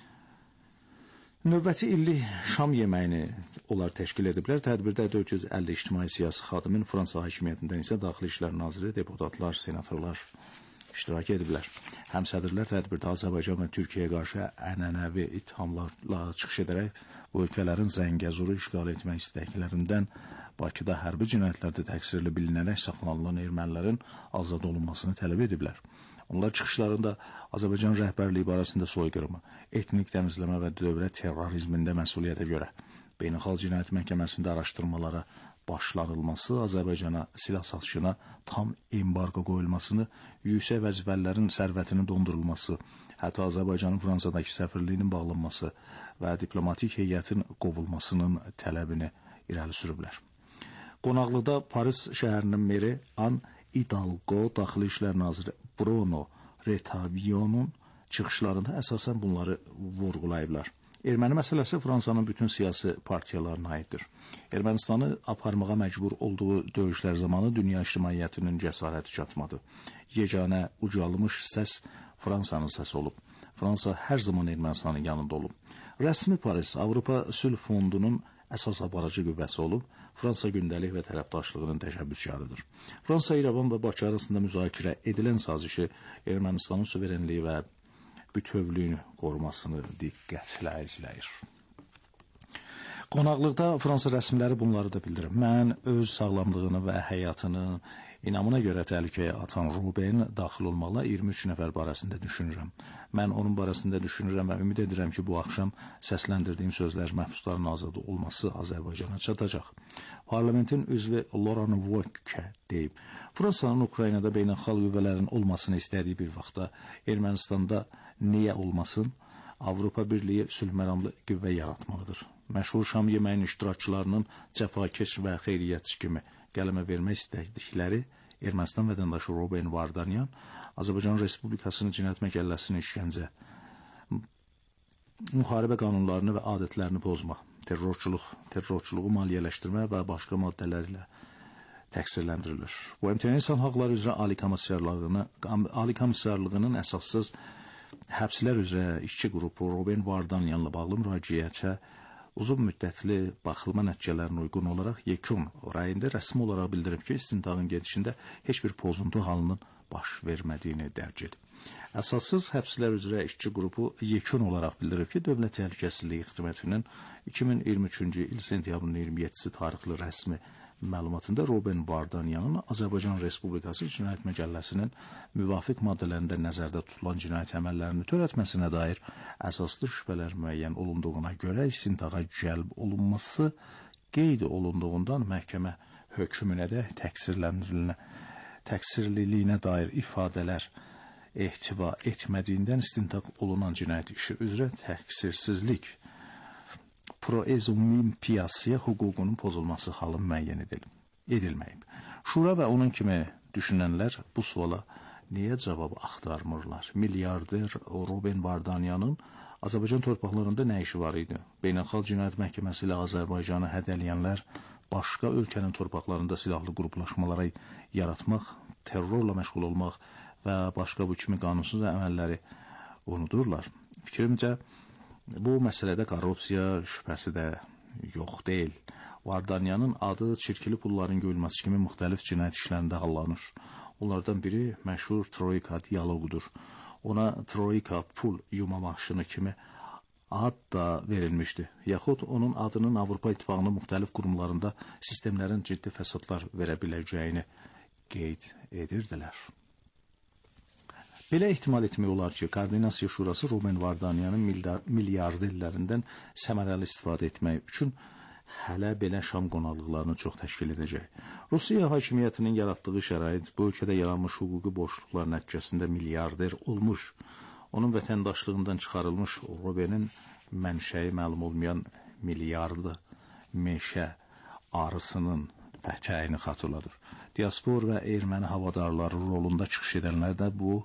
Növbəti illik şam yeməyini onlar təşkil ediblər. Tədbirdə dörd yüz əlli ictimai siyasi xadimin, Fransa hakimiyyətindən isə Daxili İşlər Naziri, deputatlar, senatorlar iştirak ediblər. Həmsədrlər tədbirdə Azərbaycan və Türkiyəyə qarşı ənənəvi ittihamlarla çıxış edərək bu ölkələrin Zəngəzuru işğal etmək istəklərindən Bakıda hərbi cinayətlərdə təqsirli bilinərək saxlanılan ermənilərin azad olunmasını tələb ediblər. Onlar çıxışlarında Azərbaycan rəhbərliyi barəsində soyqırımı, etnik təmizləmə və dövlət terrorizmində məsuliyyətə görə Beynəlxalq Cinayət Məhkəməsində araşdırmalara başlanılması, Azərbaycana silah satışına tam embargo qoyulmasını, yüksək vəzifəlilərin sərvətinin dondurulması, hətta Azərbaycanın Fransadakı səfirliyinin bağlanması və diplomatik heyətin qovulmasının tələbini irəli sürüblər. Qonaqlıqda Paris şəhərinin meri An Hidalgo, Daxili İşlər Naziri Bruno Retaillonun çıxışlarında əsasən bunları vurğulayıblar. Erməni məsələsi Fransanın bütün siyasi partiyalarına aiddir. Ermənistanı aparmağa məcbur olduğu döyüşlər zamanı dünya ictimaiyyətinin cəsarəti çatmadı. Yeganə ucalmış səs Fransanın səsi olub. Fransa hər zaman Ermənistanın yanında olub. Rəsmi Paris Avropa Sülh Fondunun əsas aparıcı qüvvəsi olub, Fransa gündəlik və tərəfdaşlığının təşəbbüskarıdır. Fransa, İrəvan və Bakı arasında müzakirə edilən sazişi Ermənistanın suverenliyi və bütövlüyünü qorumasını diqqətlə izləyir. Qonaqlıqda Fransa rəsmiləri bunları da bildirir. Mən öz sağlamlığını və həyatını inamına görə təhlükəyə atan Ruben daxil olmaqla iyirmi üç nəfər barəsində düşünürəm. Mən onun barəsində düşünürəm və ümid edirəm ki, bu axşam səsləndirdiyim sözlər məhbusların azad olması Azərbaycana çatacaq. Parlamentin üzvü Laurent Wauquiez deyib, Fransanın Ukraynada beynəlxalq qüvvələrin olmasını istədiyi bir vaxtda Ermənistanda niyə olmasın? Avropa Birliyi sülhməramlı qüvvə yaratmalıdır. Məşhur Şam yeməyinin iştirakçılarının cəfakeş və xeyriyyətçi kimi qələmə vermək istədikləri Ermənistan vətəndaşı Ruben Vardanyan Azərbaycan Respublikasının Cinayət Məcəlləsinin işgəncə, müharibə qanunlarını və adətlərini pozma, terrorçuluq, terrorçuluğu maliyyələşdirmə və başqa maddələrlə təqsirləndirilir. Bu M T N İnsan Haqları üzrə Ali Komissarlığını, Ali Komissarlığının əsassız həbslər üzrə işçi qrupu Ruben Vardanyanla bağlı müraciətə uzun müddətli baxılma nəticələrinə uyğun olaraq yekun rayında rəsmi olaraq bildirib ki, istintaqın gedişində heç bir pozuntu halının baş vermədiyini dərc edib. Əsassız həbslər üzrə işçi qrupu yekun olaraq bildirib ki, Dövlət Təhlükəsizliyi Xidmətinin iki min iyirmi üçüncü il sentyabrın iyirmi yeddisi tarixli rəsmi məlumatında Ruben Vardanyanın Azərbaycan Respublikası Cinayət Məcəlləsinin müvafiq maddələrində nəzərdə tutulan cinayət əməllərini törətməsinə dair əsaslı şübhələr müəyyən olunduğuna görə istintaqa cəlb olunması qeyd olunduğundan məhkəmə hökmünə də təqsirləndirilənə, təqsirliliyinə dair ifadələr ehtiva etmədiyindən istintaq olunan cinayət işi üzrə təqsirsizlik proezumpiyasiya hüququnun pozulması halı müəyyən edilməyib. Şura və onun kimi düşünənlər bu suala niyə cavab axtarmırlar? Milyarder Ruben Vardanyanın Azərbaycan torpaqlarında nə işi var idi? Beynəlxalq Cinayət Məhkəməsi ilə Azərbaycanı hədələyənlər başqa ölkənin torpaqlarında silahlı qruplaşmaları yaratmaq, terrorla məşğul olmaq və başqa bu kimi qanunsuz əməlləri unudurlar. Fikrimcə, bu məsələdə korrupsiya şübhəsi də yox deyil. Vardanyanın adı çirkili pulların gölməsi kimi müxtəlif cinayət işlərində hallanır. Onlardan biri məşhur Troika dialoqudur. Ona Troika pul yuma maşını kimi ad da verilmişdi. Yaxud onun adının Avropa İttifaqının müxtəlif qurumlarında sistemlərin ciddi fəsadlar verə biləcəyini qeyd edirdilər. Belə ehtimal etmək olar ki, Koordinasiya Şurası Ruben Vardanyanın milyarderlərindən səmərəli istifadə etmək üçün hələ belə Şam qonaqlıqlarını çox təşkil edəcək. Rusiya hakimiyyətinin yaratdığı şərait bu ölkədə yaranmış hüquqi boşluqlar nəticəsində milyarder olmuş, onun vətəndaşlığından çıxarılmış Rubenin mənşəyi məlum olmayan milyardı meşə arısının pətəyini xatırladır. Diaspor və erməni havadarları rolunda çıxış edənlər də bu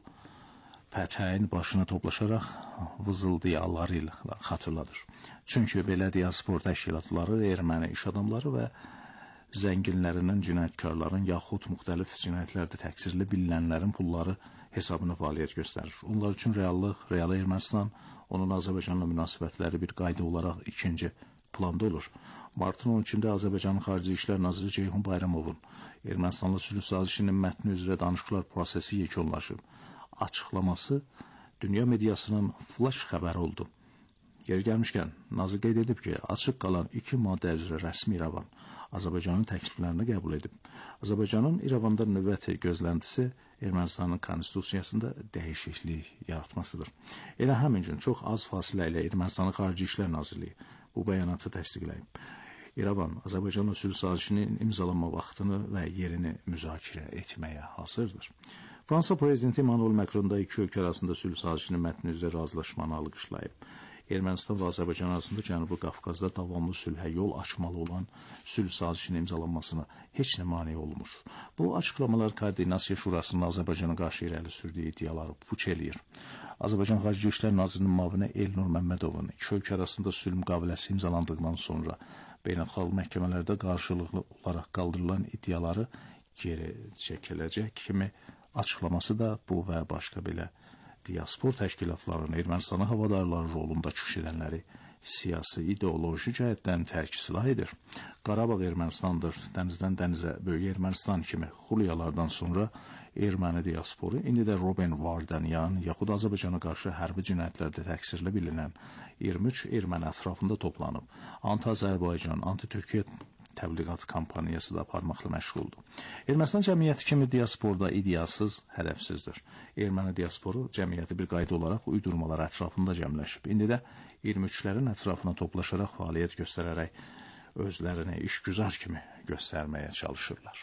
pətəyin başına toplaşaraq vızıldayaları ilə xatırladır. Çünki belə diaspor təşkilatları erməni iş adamları və zənginlərinin, cinayətkarların yaxud müxtəlif cinayətlərdə təqsirli bilinənlərin pulları hesabına fəaliyyət göstərir. Onlar üçün reallıq, real Ermənistan, onun Azərbaycanla münasibətləri bir qayda olaraq ikinci planda olur. Martın on üçündə Azərbaycanın Xarici İşlər Naziri Ceyhun Bayramovun Ermənistanla sülh sazişinin mətni üzrə danışıqlar prosesi yekunlaşıb açıqlaması dünya mediasının flash xəbəri oldu. Yeri gəlmişkən, nazir qeyd edib ki, açıq qalan iki maddə üzrə rəsmi İrəvan Azərbaycanın təkliflərini qəbul edib. Azərbaycanın İrəvanda növbəti gözləntisi Ermənistanın konstitusiyasında dəyişiklik yaratmasıdır. Elə həmin gün çox az fasilə ilə Ermənistanın Xarici İşlər Nazirliyi bu bəyanatı təsdiqləyib. İrəvan Azərbaycanla sülh sazişinin imzalanma vaxtını və yerini müzakirə etməyə hazırdır. Fransa prezidenti Emmanuel Macron da iki ölkə arasında sülh sazişinin mətni üzrə razılaşmanı alqışlayıb. Ermənistan və Azərbaycan arasında Cənubi Qafqazda davamlı sülhə yol açmalı olan sülh sazişinin imzalanmasına heç nə mane olmur. Bu açıqlamalar Koordinasiya Şurasının Azərbaycana qarşı irəli sürdüyü iddiaları puç eləyir. Azərbaycan Xarici İşlər Nazirinin müavini Elnur Məmmədovun iki ölkə arasında sülh müqaviləsi imzalandıqdan sonra beynəlxalq məhkəmələrdə qarşılıqlı olaraq qaldırılan iddiaları geri çəkiləcək kimi açıqlaması da bu və başqa belə diaspor təşkilatlarının Ermənistanın havadarları rolunda çıxış edənləri siyasi, ideoloji cəhətdən tərk silah edir. Qarabağ Ermənistandır, dənizdən dənizə böyük Ermənistan kimi xulyalardan sonra erməni diasporu, indi də Ruben Vardanyan, yaxud Azərbaycana qarşı hərbi cinayətlərdə təqsirli bilinən iyirmi üç erməni ətrafında toplanıb. Anti-Azərbaycan, anti-Türkiyə təbliğat kampaniyası da aparmaqla məşğuldur. Ermənistan cəmiyyəti kimi diasporda ideyasız, hədəfsizdir. Erməni diasporu cəmiyyəti bir qayda olaraq uydurmalar ətrafında cəmləşib. İndi də iyirmi üçlərin ətrafına toplaşaraq fəaliyyət göstərərək özlərini işgüzar kimi göstərməyə çalışırlar.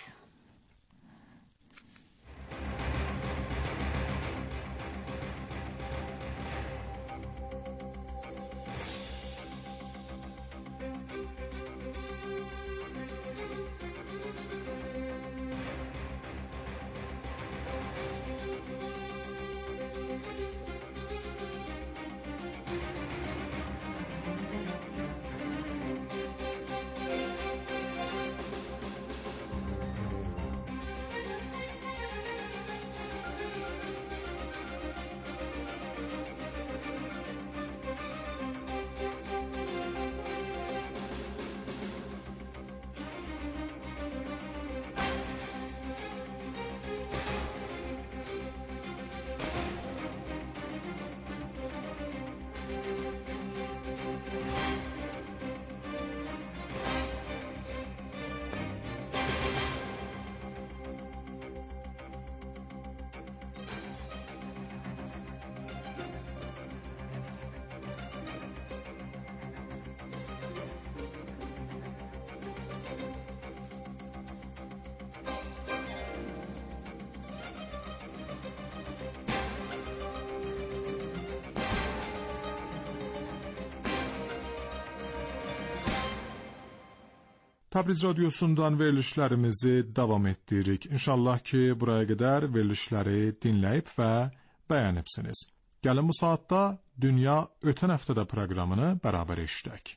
Təbriz radiosundan verilişlərimizi davam etdiririk. İnşallah ki, buraya qədər verilişləri dinləyib və bəyənibsiniz. Gəlin bu saatda Dünya Ötən Həftədə proqramını bərabər eşidək.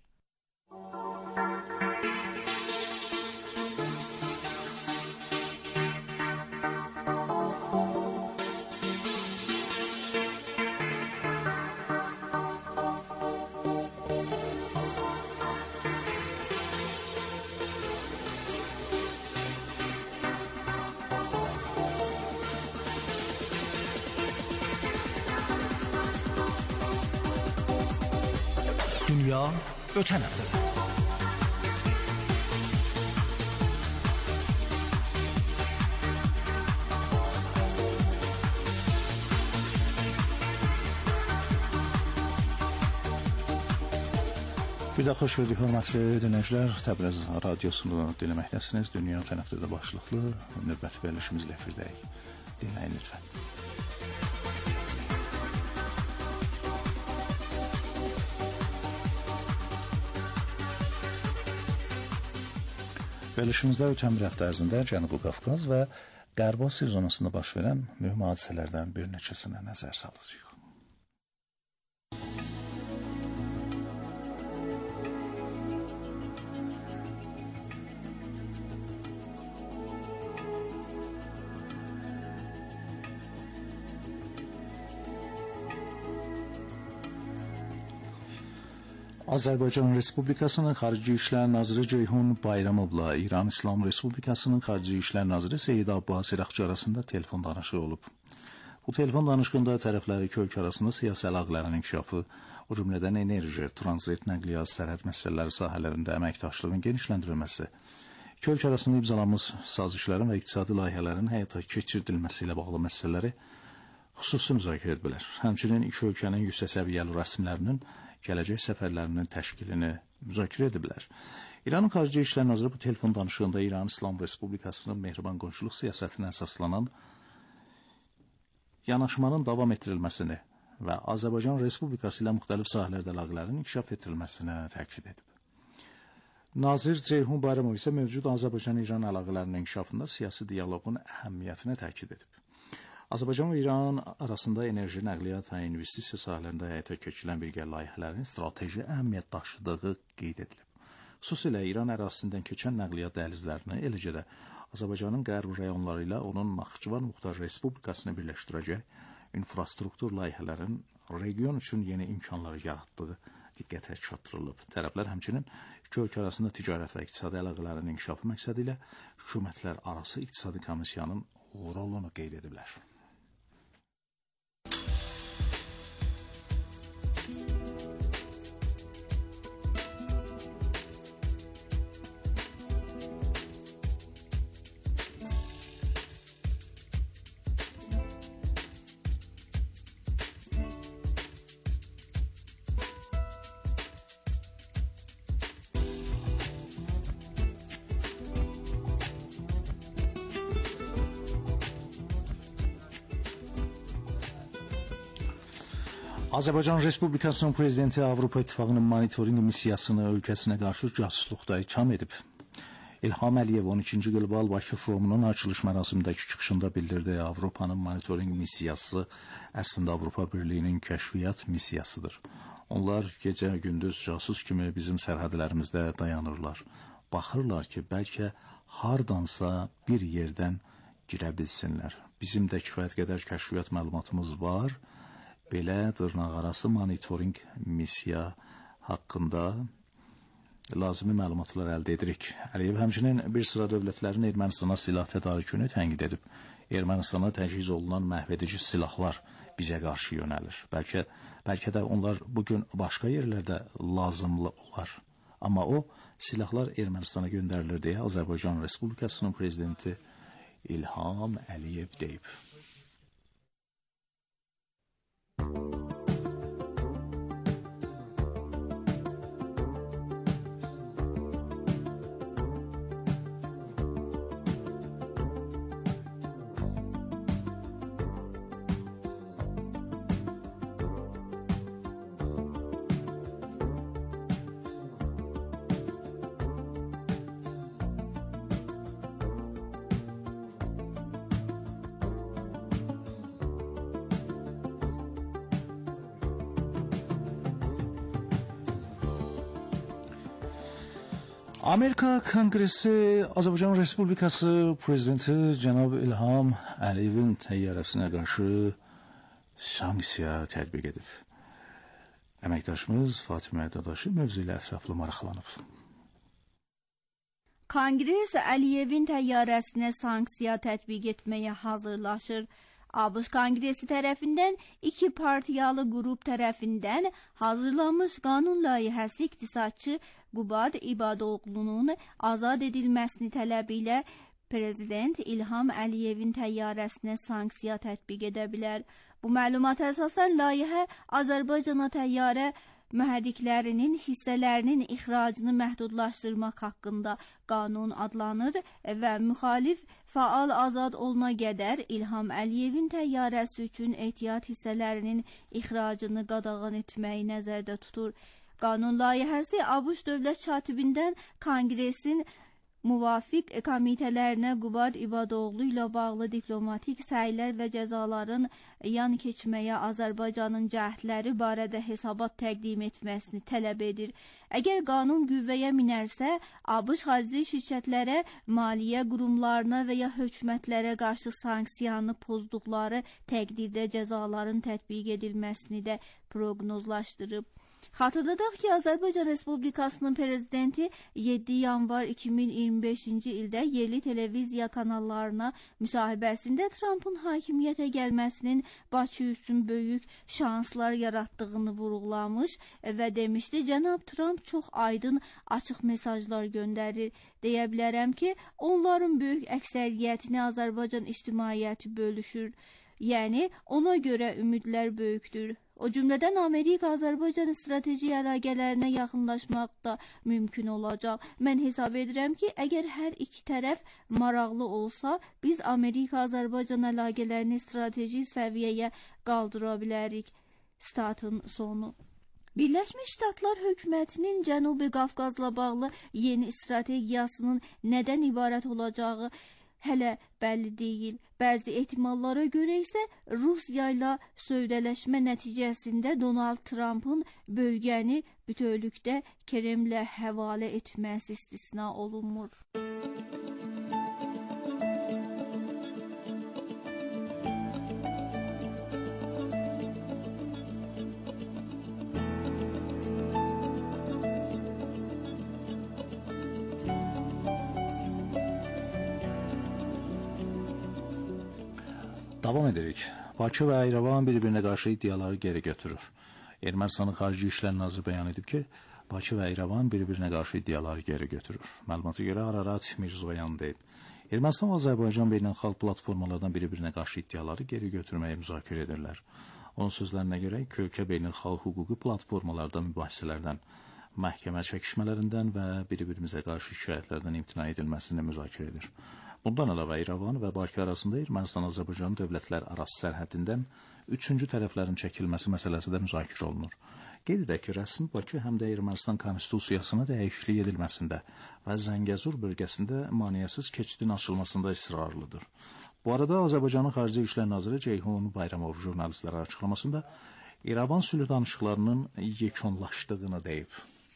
Dünya Ötən Həftədə. Bir daha xoş gördük, hörmətli dinləyicilər. Təbriz radiosunu dinləməkdəsiniz. Dünya Ötən Həftədə başlıqlı növbəti verilişimizlə efirdəyik. Dinləyin lütfən. Verilişimizdə ötən bir həftə ərzində Cənubi Qafqaz və Qərb Asiya zonasında baş verən mühüm hadisələrdən bir neçəsinə nəzər salacağıq. Azərbaycan Respublikasının Xarici İşlər Naziri Ceyhun Bayramovla İran İslam Respublikasının Xarici İşlər Naziri Seyid Abbas İraqçı arasında telefon danışığı olub. Bu telefon danışığında tərəfləri iki ölkə arasında siyasi əlaqələrin inkişafı, o cümlədən enerji, tranzit, nəqliyyat, sərhəd məsələləri sahələrində əməkdaşlığın genişləndirilməsi, iki ölkə arasında imzalanmış sazişlərin və iqtisadi layihələrin həyata keçirdilməsi ilə bağlı məsələləri xüsusi müzakirə ediblər. Həmçinin iki ölkənin yüksək səviyyəli rəsmilərinin gələcək səfərlərinin təşkilini müzakirə ediblər. İranın Xarici İşlər Naziri bu telefon danışığında İran İslam Respublikasının mehriban qonşuluq siyasətinə əsaslanan yanaşmanın davam etdirilməsini və Azərbaycan Respublikası ilə müxtəlif sahələrdə əlaqələrin inkişaf etdirilməsinə təkid edib. Nazir Ceyhun Bayramov isə mövcud Azərbaycan-İran əlaqələrinin inkişafında siyasi dialoqun əhəmiyyətini təkid edib. Azərbaycan və İran arasında enerji, nəqliyyat və investisiya sahələrində həyata keçirilən birgə layihələrin strateji əhəmiyyət daşıdığı qeyd edilib. Xüsusilə İran ərazisindən keçən nəqliyyat dəhlizlərini, eləcə də Azərbaycanın qərb rayonları ilə onun Naxçıvan Muxtar Respublikasını birləşdirəcək infrastruktur layihələrin region üçün yeni imkanları yaratdığı diqqətə çatdırılıb. Tərəflər həmçinin iki ölkə arasında ticarət və iqtisadi əlaqələrin inkişafı məqsədi ilə hökumətlər arası iqtisadi komissiyanın rolunu qeyd ediblər. Azərbaycan Respublikasının prezidenti Avropa İttifaqının monitorinq missiyasını ölkəsinə qarşı casusluqda itham edib. İlham Əliyev on ikinci Qlobal Bakı Forumunun açılış mərasimindəki çıxışında bildirdi, Avropanın monitorinq missiyası əslində Avropa Birliyinin kəşfiyyat missiyasıdır. Onlar gecə-gündüz casus kimi bizim sərhədlərimizdə dayanırlar. Baxırlar ki, bəlkə hardansa bir yerdən girə bilsinlər. Bizim də kifayət qədər kəşfiyyat məlumatımız var. Belə dırnaqarası monitorinq missiya haqqında lazımi məlumatlar əldə edirik. Əliyev həmçinin bir sıra dövlətlərin Ermənistana silah tədarükünü tənqid edib. Ermənistana təchiz olunan məhvedici silahlar bizə qarşı yönəlir. Bəlkə, bəlkə də onlar bugün başqa yerlərdə lazımlı olar. Amma o, silahlar Ermənistana göndərilir deyə Azərbaycan Respublikasının prezidenti İlham Əliyev deyib. Amerika Konqresi Azərbaycan Respublikası prezidenti cənab İlham Əliyevin təyyarəsinə qarşı sanksiya tətbiq edib. Əməkdaşımız Fatimə Dadaşı mövzu ilə ətraflı maraqlanıb.
Konqres Əliyevin təyyarəsinə sanksiya tətbiq etməyə hazırlaşır. ABŞ Konqresi tərəfindən iki partiyalı qrup tərəfindən hazırlanmış qanun layihəsi iqtisadçı Qubad İbadoğlu'nun azad edilməsini tələbi ilə Prezident İlham Əliyevin təyyarəsinə sanksiya tətbiq edə bilər. Bu məlumata əsasən layihə Azərbaycana təyyarə mühərriklərinin hissələrinin ixracını məhdudlaşdırmaq haqqında qanun adlanır və müxalif faal azad oluna qədər İlham Əliyevin təyyarəsi üçün ehtiyat hissələrinin ixracını qadağan etməyi nəzərdə tutur. Qanun layihəsi ABŞ dövlət katibindən Konqresin müvafiq komitələrinə Qubad İbadoğlu ilə bağlı diplomatik səylər və cəzaların yan keçməyə Azərbaycanın cəhdləri barədə hesabat təqdim etməsini tələb edir. Əgər qanun qüvvəyə minərsə, ABŞ xarici şirkətlərə, maliyyə qurumlarına və ya hökumətlərə qarşı sanksiyanı pozduqları təqdirdə cəzaların tətbiq edilməsini də proqnozlaşdırıb. Xatırladaq ki, Azərbaycan Respublikasının prezidenti yeddi yanvar iki min iyirmi beşinci ildə yerli televiziya kanallarına müsahibəsində Trumpın hakimiyyətə gəlməsinin Bakı üçün böyük şanslar yaratdığını vurğulamış və demişdi, cənab Trump çox aydın, açıq mesajlar göndərir. Deyə bilərəm ki, onların böyük əksəriyyətini Azərbaycan ictimaiyyəti bölüşür. Yəni, ona görə ümidlər böyükdür. O cümlədən Amerika-Azərbaycan strateji əlaqələrinə yaxınlaşmaq da mümkün olacaq. Mən hesab edirəm ki, əgər hər iki tərəf maraqlı olsa, biz Amerika-Azərbaycan əlaqələrini strateji səviyyəyə qaldıra bilərik. Statın sonu. Birləşmiş Ştatlar hökumətinin Cənubi Qafqazla bağlı yeni strategiyasının nədən ibarət olacağı hələ bəlli deyil. Bəzi ehtimallara görə isə Rusiya ilə sövdələşmə nəticəsində Donald Trumpın bölgəni bütövlükdə Kremlə həvalə etməsi istisna olunmur.
Davam edirik. Bakı və İrəvan bir-birinə qarşı iddiaları geri götürür. Ermənistanın Xarici İşlər Naziri bəyan edib ki, Bakı və İrəvan bir-birinə qarşı iddiaları geri götürür. Məlumata görə Ararat Mirzoyan deyib. Ermənistan və Azərbaycan beynəlxalq platformalardan bir-birinə qarşı iddiaları geri götürməyi müzakirə edirlər. Onun sözlərinə görə ölkə beynəlxalq hüquqi platformalarda mübahisələrdən, məhkəmə çəkişmələrindən və bir-birimizə qarşı şikayətlərdən imtina edilməsini müzakirə edir. Bundan əlavə İrəvan və Bakı arasında Ermənistan-Azərbaycan dövlətlər arası sərhəddindən üçüncü tərəflərin çəkilməsi məsələsi də müzakirə olunur. Qeyd edək ki, rəsmi Bakı həm də Ermənistan konstitusiyasına dəyişiklik edilməsində və Zəngəzur bölgəsində maneəsiz keçidin açılmasında israrlıdır. Bu arada Azərbaycanın Xarici İşlər Naziri Ceyhun Bayramov jurnalistlərə açıqlamasında İrəvan sülh danışıqlarının yekunlaşdığını deyib.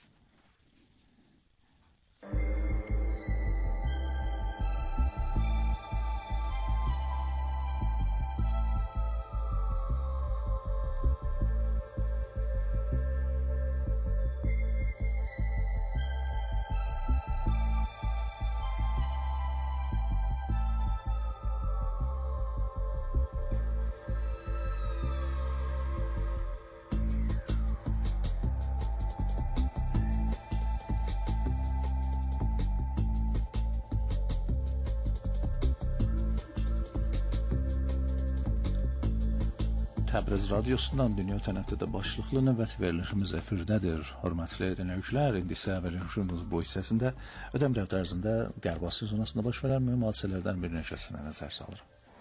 Təbriz radiosundan dünya tənəffüsdə başlıqlı növbəti verilişimiz efirdədir. Hörmətli dinləyicilər, indi isə verilişimizin bu hissəsində ötən bir həftə ərzində Qərb Asiya zonasında baş verən mühüm hadisələrdən bir neçəsinə nəzər salır.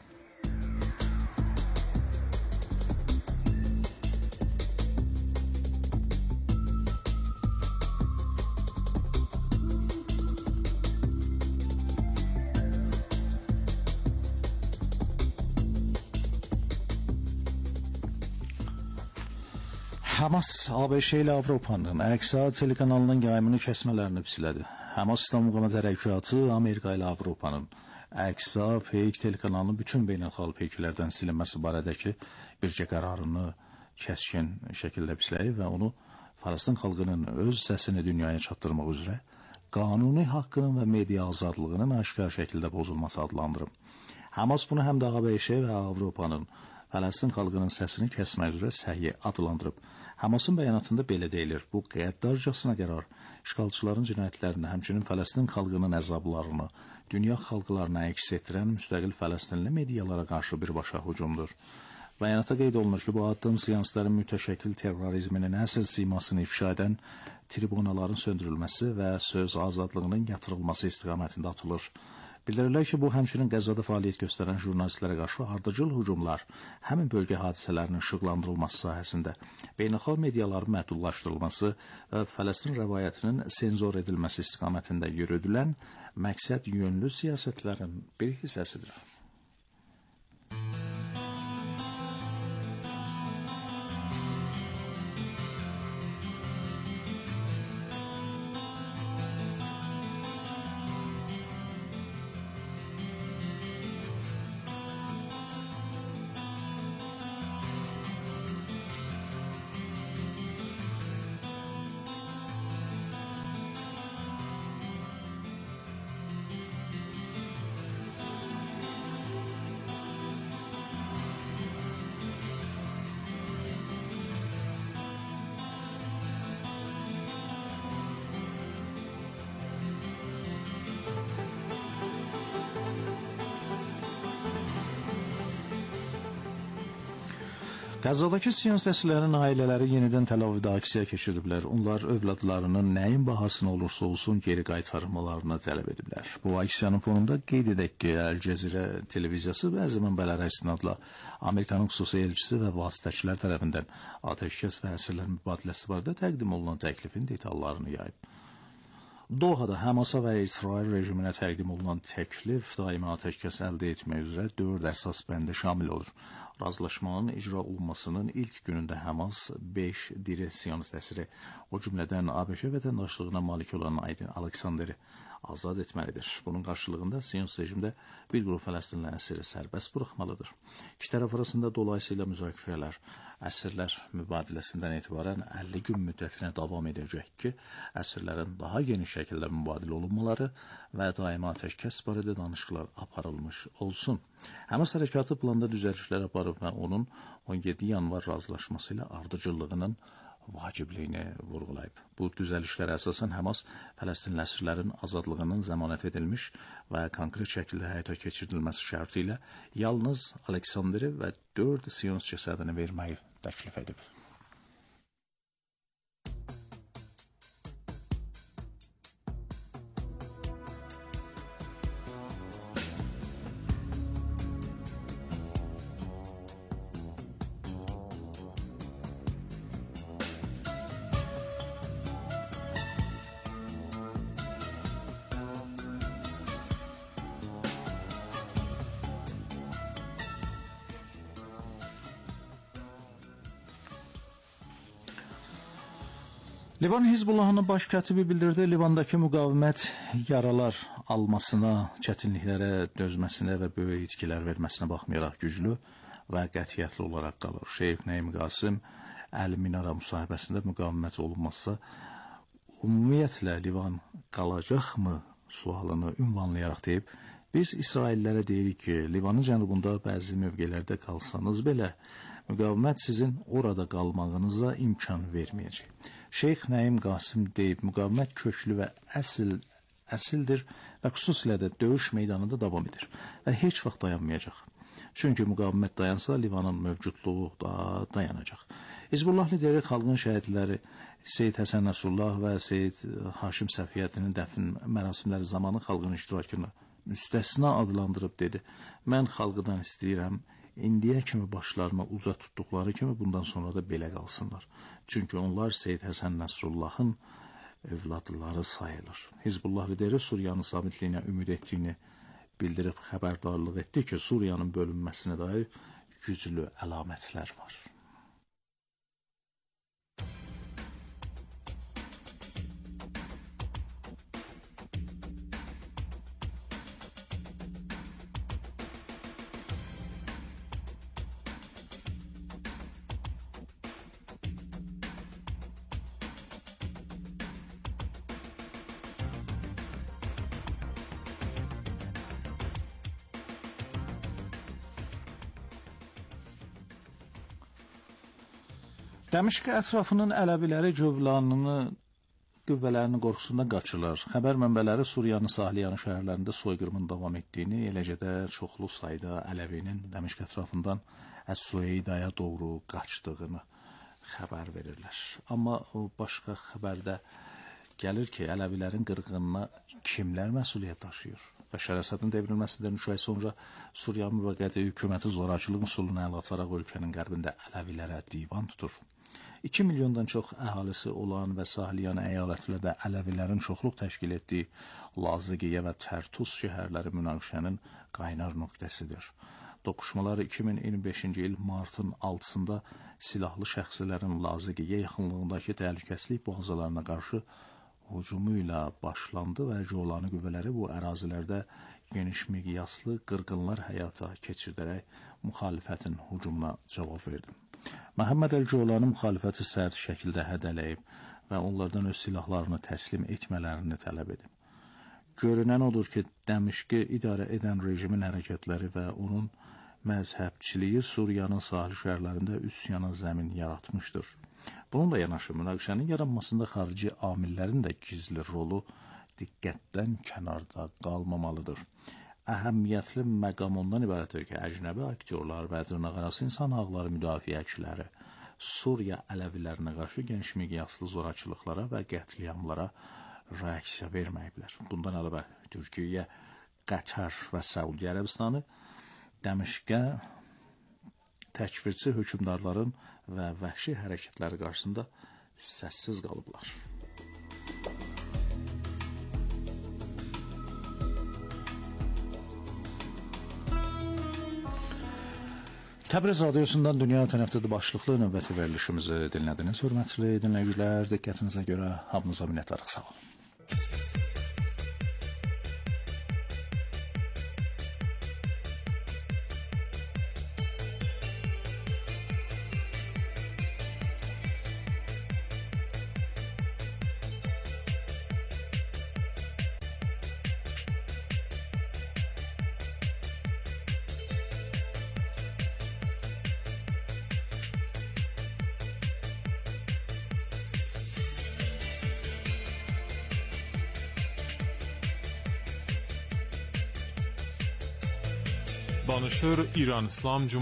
Hamas A B Ş ilə Avropanın Əqsa telekanalının yayımını kəsmələrini pislədi. Hamas İslam Müqavimət Hərəkatı Amerika ilə Avropanın Əqsa Peyk telekanalının bütün beynəlxalq peykilərdən silinməsi barədəki bircə qərarını kəskin şəkildə pisləyib və onu Falastin xalqının öz səsini dünyaya çatdırmaq üzrə qanuni haqqının və media azadlığının aşkar şəkildə pozulması adlandırıb. Hamas bunu həm də A B Ş və Avropanın Falastin xalqının səsini kəsmək üzrə səhiyyə adlandırıb. Hamasın bəyanatında belə deyilir, bu qəddarcasına qərar işğalçıların cinayətlərini, həmçinin Fələstin xalqının əzablarını, dünya xalqlarına əks etdirən müstəqil Fələstinli medialara qarşı birbaşa hücumdur. Bəyanatda qeyd olunur ki, bu addım ziyonistlərin mütəşəkkil terrorizminin əsl simasını ifşa edən tribunaların söndürülməsi və söz azadlığının yatırılması istiqamətində atılır. Bildirilir ki, bu həmçinin Qəzzada fəaliyyət göstərən jurnalistlərə qarşı ardıcıl hücumlar, həmin bölgə hadisələrinin işıqlandırılması sahəsində beynəlxalq mediaların məhdudlaşdırılması və Fələstin rəvayətinin senzor edilməsi istiqamətində yürüdülən məqsəd yönlü siyasətlərin bir hissəsidir. Qəzzadakı siyonist əsirlərin ailələri yenidən Təl-Avivdə aksiya keçirdiblər. Onlar övladlarının nəyin bahasına olursa olsun geri qaytarılmalarını tələb ediblər. Bu aksiyanın fonunda qeyd edək ki, Əl-Cəzirə televiziyası bəzi mənbələrə istinadla Amerikanın xüsusi elçisi və vasitəçilər tərəfindən atəşkəs və əsirlər mübadiləsi barədə təqdim olunan təklifin detallarını yayıb. Dohada Hamasa və İsrail rejiminə təqdim olunan təklif daimi atəşkəs əldə etmək üzrə dörd əsas bəndə şamil olur. Razılaşmanın icra olunmasının ilk günündə Hamas beş diri siyonist əsiri, o cümlədən A B Ş vətəndaşlığına malik olan Aydin Aleksanderi azad etməlidir. Bunun qarşılığında Siyonist rejimdə bir qrup Fələstinli əsiri sərbəst buraxmalıdır. İki tərəf arasında dolayısıyla müzakirələr əsirlər mübadiləsindən etibarən əlli gün müddətinə davam edəcək ki, əsirlərin daha geniş şəkildə mübadilə olunmaları və daima atəşkəs barədə danışıqlar aparılmış olsun. Həmas hərəkatı planda düzəlişlər aparıb və onun on yeddi yanvar razılaşması ilə ardıcıllığının vacibliyini vurğulayıb. Bu düzəlişlərə əsasən Həmas Fələstinli əsirlərin azadlığının zəmanət edilmiş və konkret şəkildə həyata keçirilməsi şərti ilə yalnız Aleksandri və dörd Siyonist cəsədini verməyi təklif edib. Livan Hizbullahının baş katibi bildirdi, Livandakı müqavimət yaralar almasına, çətinliklərə dözməsinə və böyük itkilər verməsinə baxmayaraq güclü və qətiyyətli olaraq qalır. Şeyx Nəim Qasim Əl-Minara müsahibəsində müqavimət olunmazsa, ümumiyyətlə Livan qalacaqmı sualını ünvanlayaraq deyib, biz İsraillərə deyirik ki, Livanın cənubunda bəzi mövqelərdə qalsanız belə, müqavimət sizin orada qalmağınıza imkan verməyəcək. Şeyx Nəim Qasim deyib, müqavimət köklü və əsil, əsildir və xüsusilə də döyüş meydanında davam edir və heç vaxt dayanmayacaq. Çünki müqavimət dayansa, Livanın mövcudluğu da dayanacaq. Hizbullah lideri xalqın şəhidləri Seyyid Həsən Nəsrullah və Seyyid Haşim Səfiyyətinin dəfn mərasimləri zamanı xalqın iştirakını müstəsna adlandırıb dedi. Mən xalqıdan istəyirəm, indiyə kimi başlarını uca tutduqları kimi bundan sonra da belə qalsınlar. Çünki onlar Seyyid Həsən Nəsrullahın övladları sayılır. Hizbullah lideri Suriyanın sabitliyinə ümid etdiyini bildirib xəbərdarlıq etdi ki, Suriyanın bölünməsinə dair güclü əlamətlər var. Dəmişq ətrafının Ələviləri Cövlanını qüvvələrinin qorxusundan qaçırlar. Xəbər mənbələri Suriyanın sahiliyanı şəhərlərində soyqırımın davam etdiyini, eləcə də çoxlu sayda Ələvinin Dəmişq ətrafından Əs-Süeydaya doğru qaçdığını xəbər verirlər. Amma o başqa xəbərdə gəlir ki, Ələvilərin qırğınına kimlər məsuliyyət daşıyır? Bəşər Əsədin devrilməsindən üç ay sonra Suriya müvəqqəti hökuməti zorakılıq üsuluna əl ataraq ölkənin qərbində Ələvilərə divan tutur. iki milyondan çox əhalisi olan və sahiliyan əyalətlərdə Ələvilərin çoxluq təşkil etdiyi Laziqiyə və Tərtus şəhərləri münaqişənin qaynar nöqtəsidir. Toqquşmalar iki min iyirmi beşinci il martın altısında silahlı şəxslərin Laziqiyə yaxınlığındakı təhlükəsizlik boğazalarına qarşı hücumu ilə başlandı və Cövlanı qüvvələri bu ərazilərdə geniş miqyaslı qırğınlar həyata keçirdərək müxalifətin hücumuna cavab verdi. Məhəmməd Əl-Cövlanı müxalifəti sərt şəkildə hədələyib və onlardan öz silahlarını təslim etmələrini tələb edib. Görünən odur ki, Dəmişqi idarə edən rejimin hərəkətləri və onun məzhəbçiliyi Suriyanın sahil şəhərlərində üsyana zəmin yaratmışdır. Bununla yanaşı münaqişənin yaranmasında xarici amillərin də gizli rolu diqqətdən kənarda qalmamalıdır. Əhəmiyyətli məqam ondan ibarətdir ki, əcnəbi aktyorlar və dırnaqarası insan haqları müdafiəçiləri Suriya Ələvilərinə qarşı geniş miqyaslı zorakılıqlara və qətliamlara reaksiya verməyiblər. Bundan əlavə Türkiyə, Qətər və Səudiyyə Ərəbistanı Dəmişqə təkfirçi hökmdarların və vəhşi hərəkətləri qarşısında səssiz qalıblar. Təbriz radiosundan Dünya Tənəffüsü başlıqlı növbəti verilişimizi dinlədiniz. Hörmətli dinləyicilər, diqqətinizə görə hamınıza minnətdarıq. Sağ olun.
Danışır İran İslam Cumhuriyeti